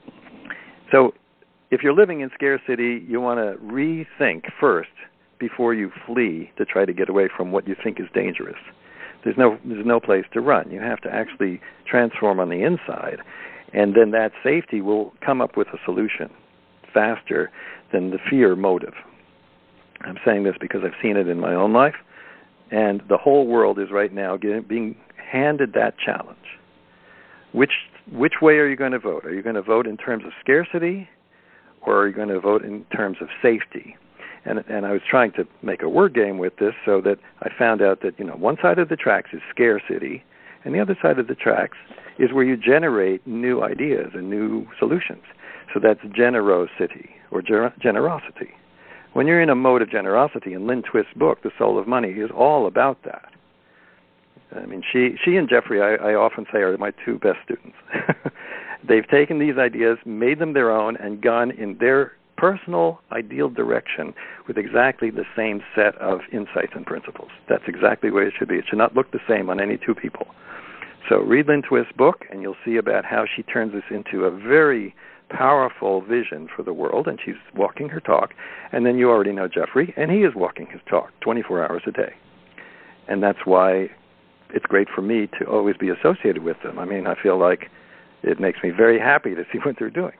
So if you're living in scarcity, you want to rethink first before you flee to try to get away from what you think is dangerous. There's no there's no place to run. You have to actually transform on the inside, and then that safety will come up with a solution faster than the fear motive. I'm saying this because I've seen it in my own life, and the whole world is right now getting, being handed that challenge. Which which way are you going to vote? Are you going to vote in terms of scarcity, or are you going to vote in terms of safety? And, and I was trying to make a word game with this so that I found out that, you know, one side of the tracks is scarcity, and the other side of the tracks is where you generate new ideas and new solutions. So that's generosity or ger- generosity. When you're in a mode of generosity, and Lynn Twist's book, The Soul of Money, is all about that. I mean, she she and Jeffrey, I, I often say, are my two best students. They've taken these ideas, made them their own, and gone in their personal ideal direction with exactly the same set of insights and principles. That's exactly the way it should be. It should not look the same on any two people. So read Lynn Twist's book, and you'll see about how she turns this into a very powerful vision for the world, and she's walking her talk. And then you already know Jeffrey, and he is walking his talk twenty-four hours a day. And that's why it's great for me to always be associated with them. I mean, I feel like it makes me very happy to see what they're doing.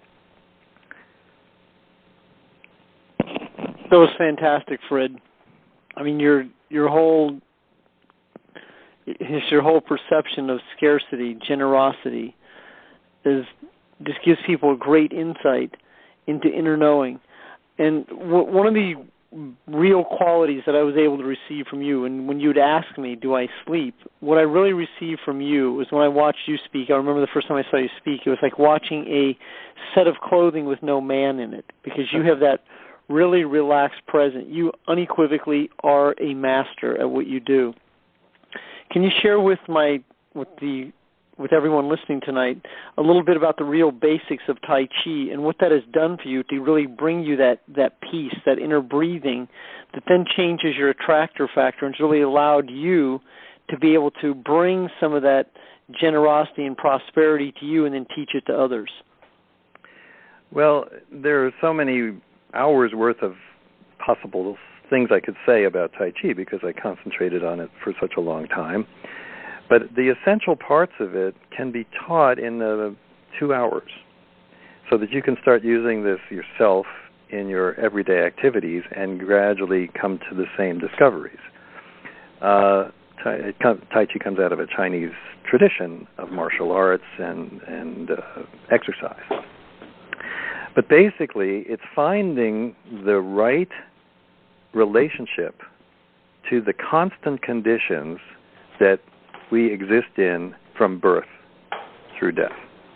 That was fantastic, Fred. I mean, your your whole your whole perception of scarcity, generosity, is just gives people a great insight into inner knowing. And w- one of the real qualities that I was able to receive from you, and when you'd ask me, do I sleep, what I really received from you was when I watched you speak. I remember the first time I saw you speak, it was like watching a set of clothing with no man in it, because you have that really relaxed presence. You unequivocally are a master at what you do. Can you share with my with the with everyone listening tonight a little bit about the real basics of Tai Chi and what that has done for you to really bring you that, that peace, that inner breathing that then changes your attractor factor and has really allowed you to be able to bring some of that generosity and prosperity to you and then teach it to others? Well, there are so many hours worth of possible things I could say about Tai Chi because I concentrated on it for such a long time. But the essential parts of it can be taught in the two hours so that you can start using this yourself in your everyday activities and gradually come to the same discoveries. Uh, tai, tai Chi comes out of a Chinese tradition of martial arts and, and uh, exercise. But basically, it's finding the right relationship to the constant conditions that we exist in from birth through death.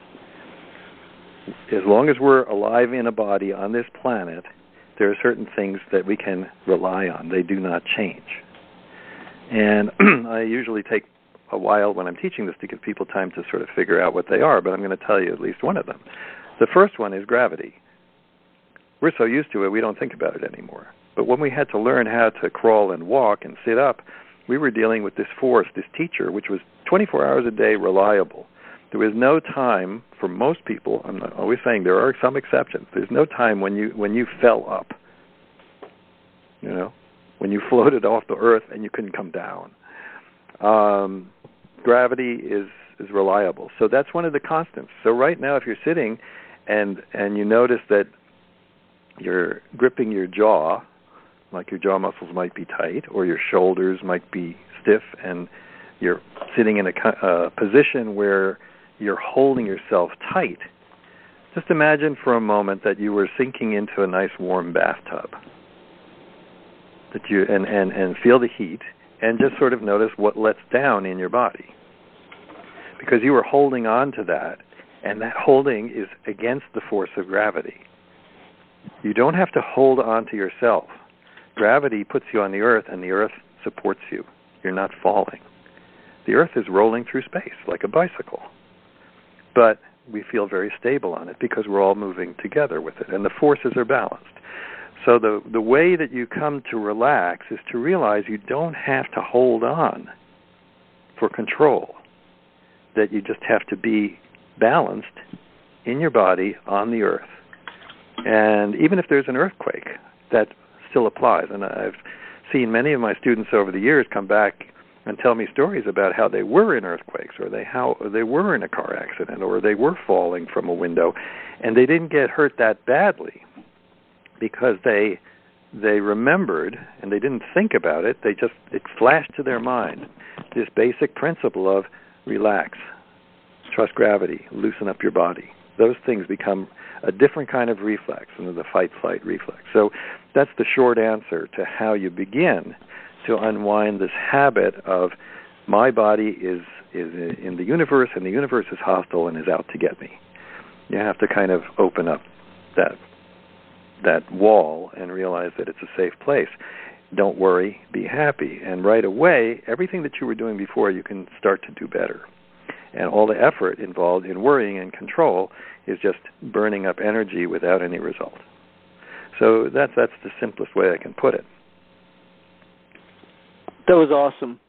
As long as we're alive in a body on this planet, there are certain things that we can rely on. They do not change. And I usually take a while when I'm teaching this to give people time to sort of figure out what they are, but I'm going to tell you at least one of them. The first one is gravity. We're so used to it, we don't think about it anymore. But when we had to learn how to crawl and walk and sit up, we were dealing with this force, this teacher, which was twenty-four hours a day reliable. There was no time for most people. I'm not always saying there are some exceptions. There's no time when you when you fell up, you know, when you floated off the earth and you couldn't come down. Um, gravity is, is reliable. So that's one of the constants. So right now if you're sitting and and you notice that you're gripping your jaw, like your jaw muscles might be tight, or your shoulders might be stiff, and you're sitting in a uh, position where you're holding yourself tight. Just imagine for a moment that you were sinking into a nice warm bathtub, that you and, and, and feel the heat, and just sort of notice what lets down in your body. Because you were holding on to that, and that holding is against the force of gravity. You don't have to hold on to yourself. Gravity puts you on the earth, and the earth supports you. You're not falling. The earth is rolling through space like a bicycle. But we feel very stable on it because we're all moving together with it, and the forces are balanced. So the, the way that you come to relax is to realize you don't have to hold on for control, that you just have to be balanced in your body on the earth. And even if there's an earthquake, that still applies. And I've seen many of my students over the years come back and tell me stories about how they were in earthquakes, or they how they were in a car accident, or they were falling from a window, and they didn't get hurt that badly because they they remembered and they didn't think about it. They just it flashed to their mind this basic principle of relax, trust gravity, loosen up your body. Those things become a different kind of reflex than the fight-flight reflex. So that's the short answer to how you begin to unwind this habit of my body is is in the universe and the universe is hostile and is out to get me. You have to kind of open up that that wall and realize that it's a safe place. Don't worry, be happy. And right away, everything that you were doing before, you can start to do better. And all the effort involved in worrying and control is just burning up energy without any result. So that's, that's the simplest way I can put it. That was awesome.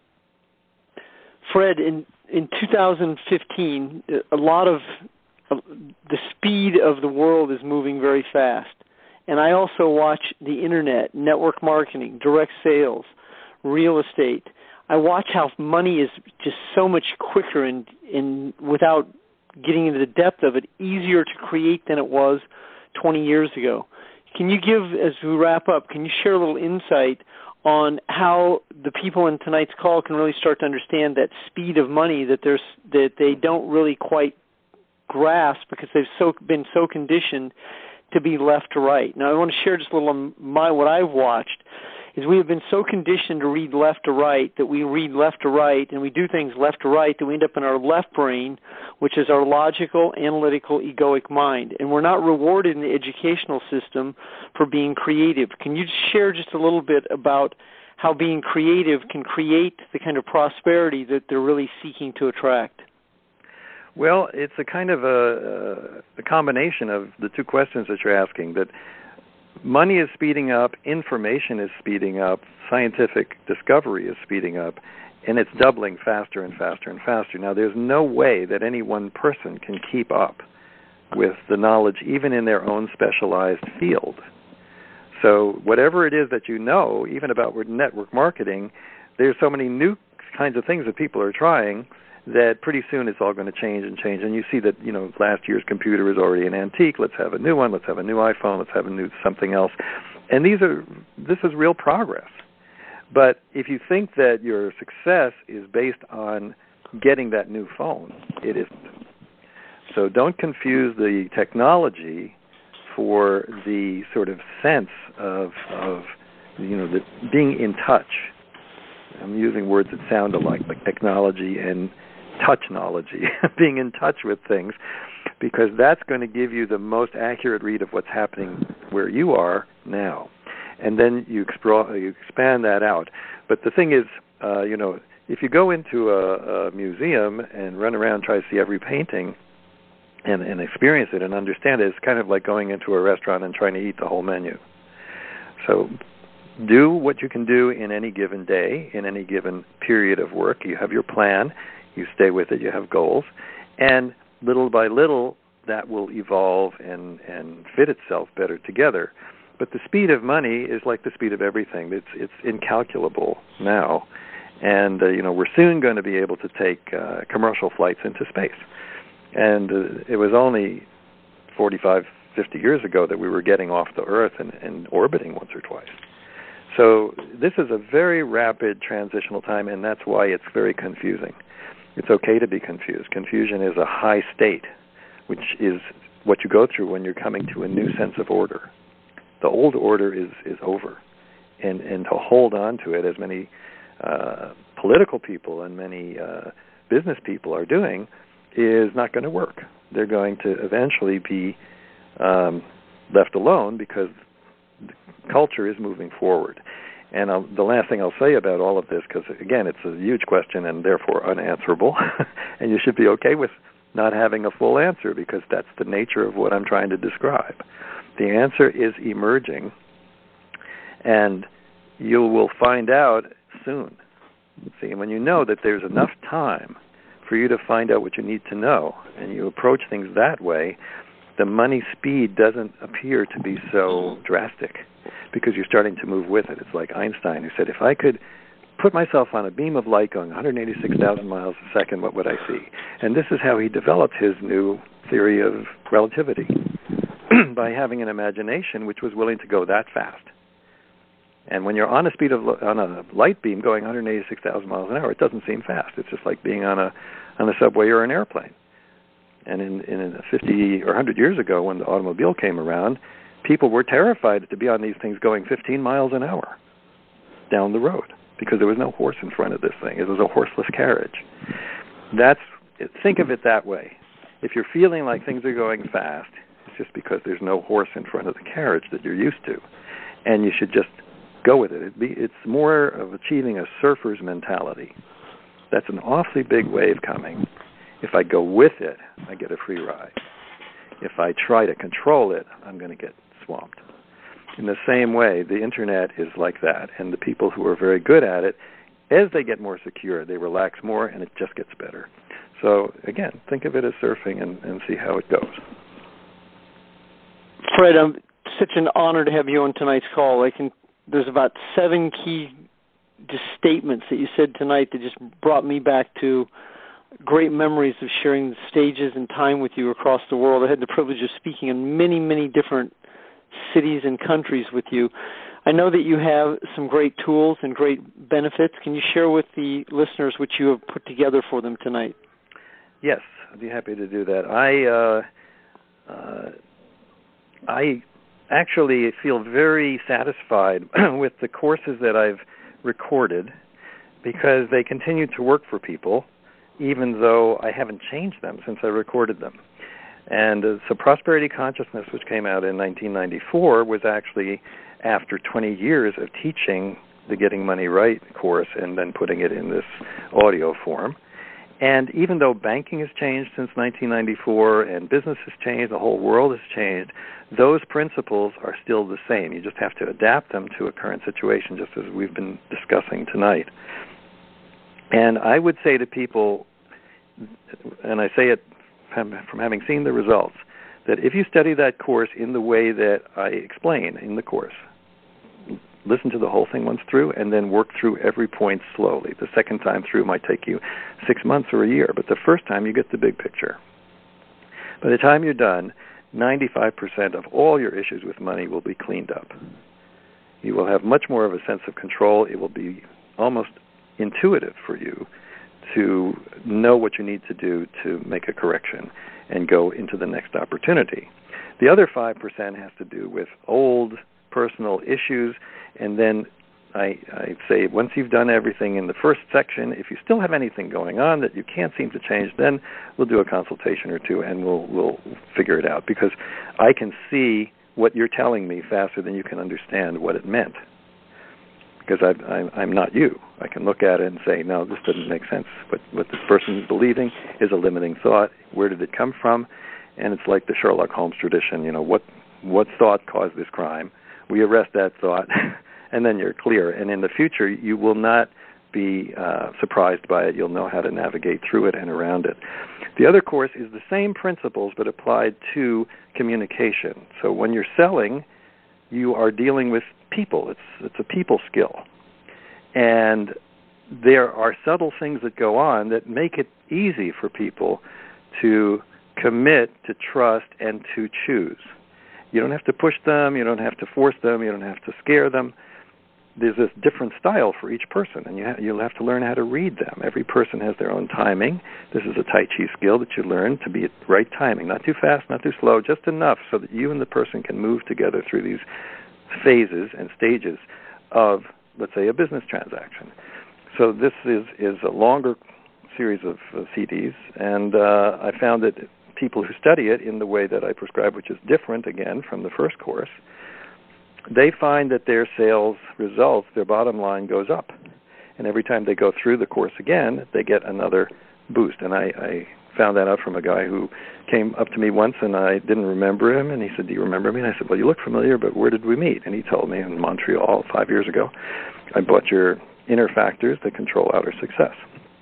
Fred, in, in two thousand fifteen, a lot of uh, the speed of the world is moving very fast. And I also watch the internet, network marketing, direct sales, real estate. I watch how money is just so much quicker and, and without getting into the depth of it, easier to create than it was twenty years ago. Can you give, as we wrap up, can you share a little insight on how the people in tonight's call can really start to understand that speed of money that there's that they don't really quite grasp because they've so been so conditioned to be left to right? Now, I want to share just a little on my what I've watched. Is we have been so conditioned to read left to right that we read left to right and we do things left to right that we end up in our left brain, which is our logical, analytical, egoic mind. And we're not rewarded in the educational system for being creative. Can you share just a little bit about how being creative can create the kind of prosperity that they're really seeking to attract? Well, it's a kind of a, a combination of the two questions that you're asking, that money is speeding up, information is speeding up, scientific discovery is speeding up, and it's doubling faster and faster and faster. Now, there's no way that any one person can keep up with the knowledge, even in their own specialized field. So whatever it is that you know, even about network marketing, there's so many new kinds of things that people are trying that pretty soon it's all going to change and change. And you see that, you know, last year's computer is already an antique. Let's have a new one. Let's have a new iPhone. Let's have a new something else. And these are, this is real progress. But if you think that your success is based on getting that new phone, it isn't. So don't confuse the technology for the sort of sense of, of you know, the, being in touch. I'm using words that sound alike, like technology and touchnology, being in touch with things, because that's going to give you the most accurate read of what's happening where you are now. And then you, expro- you expand that out. But the thing is, uh, you know, if you go into a, a museum and run around and try to see every painting and, and experience it and understand it, it's kind of like going into a restaurant and trying to eat the whole menu. So do what you can do in any given day, in any given period of work. You have your plan. You stay with it. You have goals. And little by little, that will evolve and, and fit itself better together. But the speed of money is like the speed of everything. It's it's incalculable now. And, uh, you know, we're soon going to be able to take uh, commercial flights into space. And uh, it was only forty-five, fifty years ago that we were getting off the Earth and, and orbiting once or twice. So this is a very rapid transitional time, and that's why it's very confusing. It's okay to be confused. Confusion is a high state, which is what you go through when you're coming to a new sense of order. The old order is, is over, and, and to hold on to it, as many uh, political people and many uh, business people are doing, is not going to work. They're going to eventually be um, left alone because the culture is moving forward. And I'll, the last thing I'll say about all of this, because, again, it's a huge question and therefore unanswerable, and you should be okay with not having a full answer because that's the nature of what I'm trying to describe. The answer is emerging, and you will find out soon. See, when you know that there's enough time for you to find out what you need to know, and you approach things that way, the money speed doesn't appear to be so drastic because you're starting to move with it. It's like Einstein, who said, if I could put myself on a beam of light going one hundred eighty-six thousand miles a second, what would I see? And this is how he developed his new theory of relativity, by having an imagination which was willing to go that fast. And when you're on a speed of on a light beam going one hundred eighty-six thousand miles an hour, it doesn't seem fast. It's just like being on a on a subway or an airplane. And in, in fifty or one hundred years ago, when the automobile came around, people were terrified to be on these things going fifteen miles an hour down the road because there was no horse in front of this thing. It was a horseless carriage. That's think of it that way. If you're feeling like things are going fast, it's just because there's no horse in front of the carriage that you're used to, and you should just go with it. It'd be, it's more of achieving a surfer's mentality. That's an awfully big wave coming, If I go with it, I get a free ride. If I try to control it, I'm going to get swamped. In the same way, the Internet is like that, and the people who are very good at it, as they get more secure, they relax more, and it just gets better. So, again, think of it as surfing and, and see how it goes. Fred, I'm such an honor to have you on tonight's call. I can, there's about seven key just statements that you said tonight that just brought me back to great memories of sharing stages and time with you across the world. I had the privilege of speaking in many, many different cities and countries with you. I know that you have some great tools and great benefits. Can you share with the listeners what you have put together for them tonight? Yes, I'd be happy to do that. I uh, uh, I actually feel very satisfied with the courses that I've recorded because they continue to work for people, even though I haven't changed them since I recorded them. And uh, so Prosperity Consciousness, which came out in nineteen ninety-four, was actually after twenty years of teaching the Getting Money Right course and then putting it in this audio form. And even though banking has changed since nineteen ninety-four and business has changed, the whole world has changed, those principles are still the same. You just have to adapt them to a current situation, just as we've been discussing tonight. And I would say to people, and I say it from, from having seen the results, that if you study that course in the way that I explain in the course, listen to the whole thing once through and then work through every point slowly. The second time through might take you six months or a year, but the first time you get the big picture. By the time you're done, ninety-five percent of all your issues with money will be cleaned up. You will have much more of a sense of control. It will be almost intuitive for you to know what you need to do to make a correction and go into the next opportunity. The other five percent has to do with old personal issues, and then I, I say once you've done everything in the first section, if you still have anything going on that you can't seem to change, then we'll do a consultation or two and we'll we'll figure it out, because I can see what you're telling me faster than you can understand what it meant, because I've, I'm, I'm not you. I can look at it and say, no, this doesn't make sense. What, what this person is believing is a limiting thought. Where did it come from? And it's like the Sherlock Holmes tradition, you know, what what thought caused this crime? We arrest that thought, and then you're clear. And in the future, you will not be uh, surprised by it. You'll know how to navigate through it and around it. The other course is the same principles, but applied to communication. So when you're selling, you are dealing with people. It's it's a people skill. And there are subtle things that go on that make it easy for people to commit, to trust, and to choose. You don't have to push them, you don't have to force them, you don't have to scare them. There's this different style for each person, and you ha- you'll have to learn how to read them. Every person has their own timing. This is a Tai Chi skill that you learn to be at the right timing, not too fast, not too slow, just enough so that you and the person can move together through these phases and stages of, let's say, a business transaction. So this is, is a longer series of uh, C Ds, and uh, I found that people who study it in the way that I prescribe, which is different, again, from the first course, they find that their sales results, their bottom line goes up. And every time they go through the course again, they get another boost. And I, I found that out from a guy who came up to me once, and I didn't remember him, and he said, do you remember me? And I said, well, you look familiar, but where did we meet? And he told me in Montreal five years ago, I bought your inner factors that control outer success.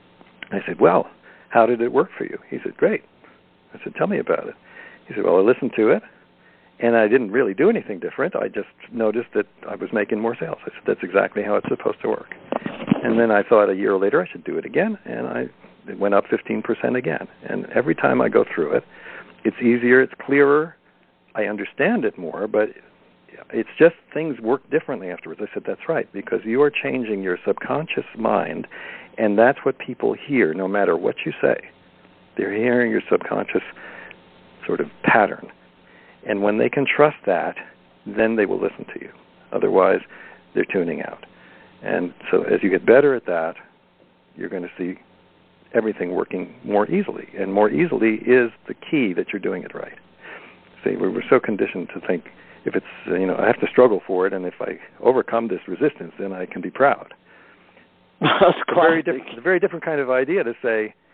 I said, well, how did it work for you? He said, great. I said, tell me about it. He said, well, I listened to it, and I didn't really do anything different. I just noticed that I was making more sales. I said, that's exactly how it's supposed to work. And then I thought a year later I should do it again, and I it went up fifteen percent again. And every time I go through it, it's easier, it's clearer, I understand it more, but it's just things work differently afterwards. I said, that's right, because you are changing your subconscious mind, and that's what people hear no matter what you say. They're hearing your subconscious sort of pattern. And when they can trust that, then they will listen to you. Otherwise, they're tuning out. And so as you get better at that, you're going to see everything working more easily. And more easily is the key that you're doing it right. See, we're so conditioned to think, if it's, you know, I have to struggle for it, and if I overcome this resistance, then I can be proud. That's it's a very different, it's a very different kind of idea to say,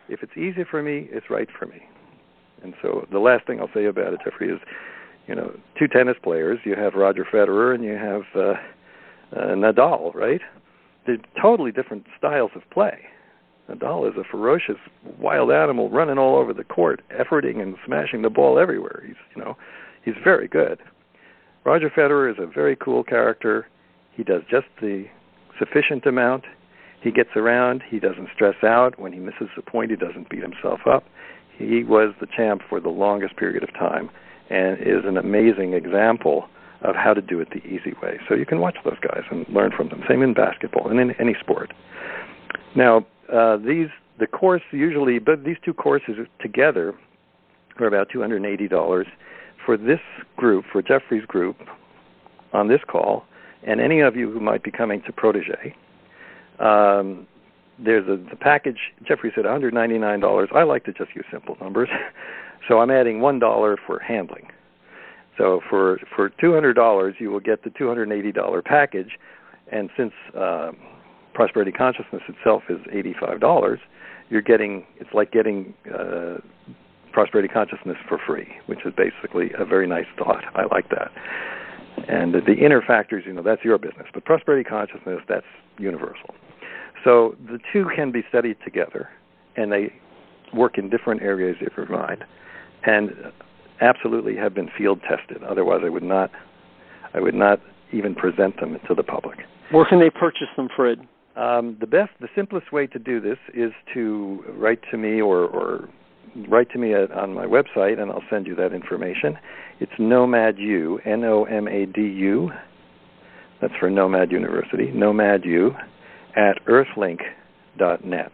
If it's easy for me, it's right for me. And so the last thing I'll say about it, Jeffrey, is, you know, two tennis players. You have Roger Federer and you have uh, uh, Nadal, right? They're totally different styles of play. Nadal is a ferocious, wild animal running all over the court, efforting and smashing the ball everywhere. He's, you know, he's very good. Roger Federer is a very cool character. He does just the sufficient amount. He gets around. He doesn't stress out. When he misses a point, he doesn't beat himself up. He was the champ for the longest period of time and is an amazing example of how to do it the easy way. So you can watch those guys and learn from them. Same in basketball and in any sport. Now, uh, these the course usually, but these two courses together are about two hundred eighty dollars for this group, for Jeffrey's group on this call, and any of you who might be coming to Protégé. Um, there's a the package, Jeffrey said one hundred ninety-nine dollars. I like to just use simple numbers. So I'm adding one dollar for handling. So for, for two hundred dollars, you will get the two hundred eighty dollars package. And since uh, Prosperity Consciousness itself is eighty-five dollars, you're getting, it's like getting uh, Prosperity Consciousness for free, which is basically a very nice thought. I like that. And the, the inner factors, you know, that's your business. But Prosperity Consciousness, that's universal. So the two can be studied together, and they work in different areas of your mind, and absolutely have been field tested. Otherwise, I would not, I would not even present them to the public. Where can they purchase them, Fred? Um, the best, the simplest way to do this is to write to me or, or write to me at, on my website, and I'll send you that information. It's NOMADU, N O M A D U. That's for Nomad University. NOMADU at earthlink dot net.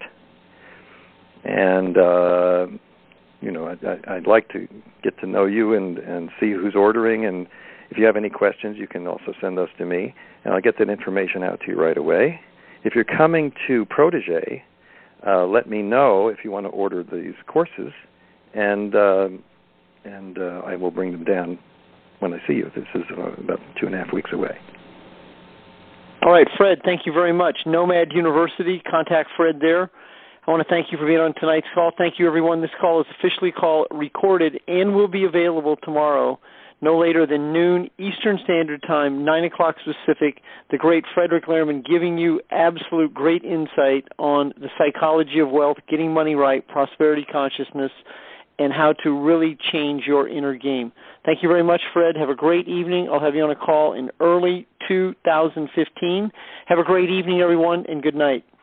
And uh, you know, I'd, I'd like to get to know you and, and see who's ordering. And if you have any questions, you can also send those to me, and I'll get that information out to you right away. If you're coming to Protégé, uh, let me know if you want to order these courses, and uh, and uh, I will bring them down when I see you. This is uh, about two and a half weeks away. All right, Fred, thank you very much. Nomad University, contact Fred there. I want to thank you for being on tonight's call. Thank you, everyone. This call is officially call recorded and will be available tomorrow, no later than noon Eastern Standard Time, nine o'clock Pacific. The great Frederick Lehrman giving you absolute great insight on the psychology of wealth, getting money right, prosperity consciousness, and how to really change your inner game. Thank you very much, Fred. Have a great evening. I'll have you on a call in early two thousand fifteen. Have a great evening, everyone, and good night.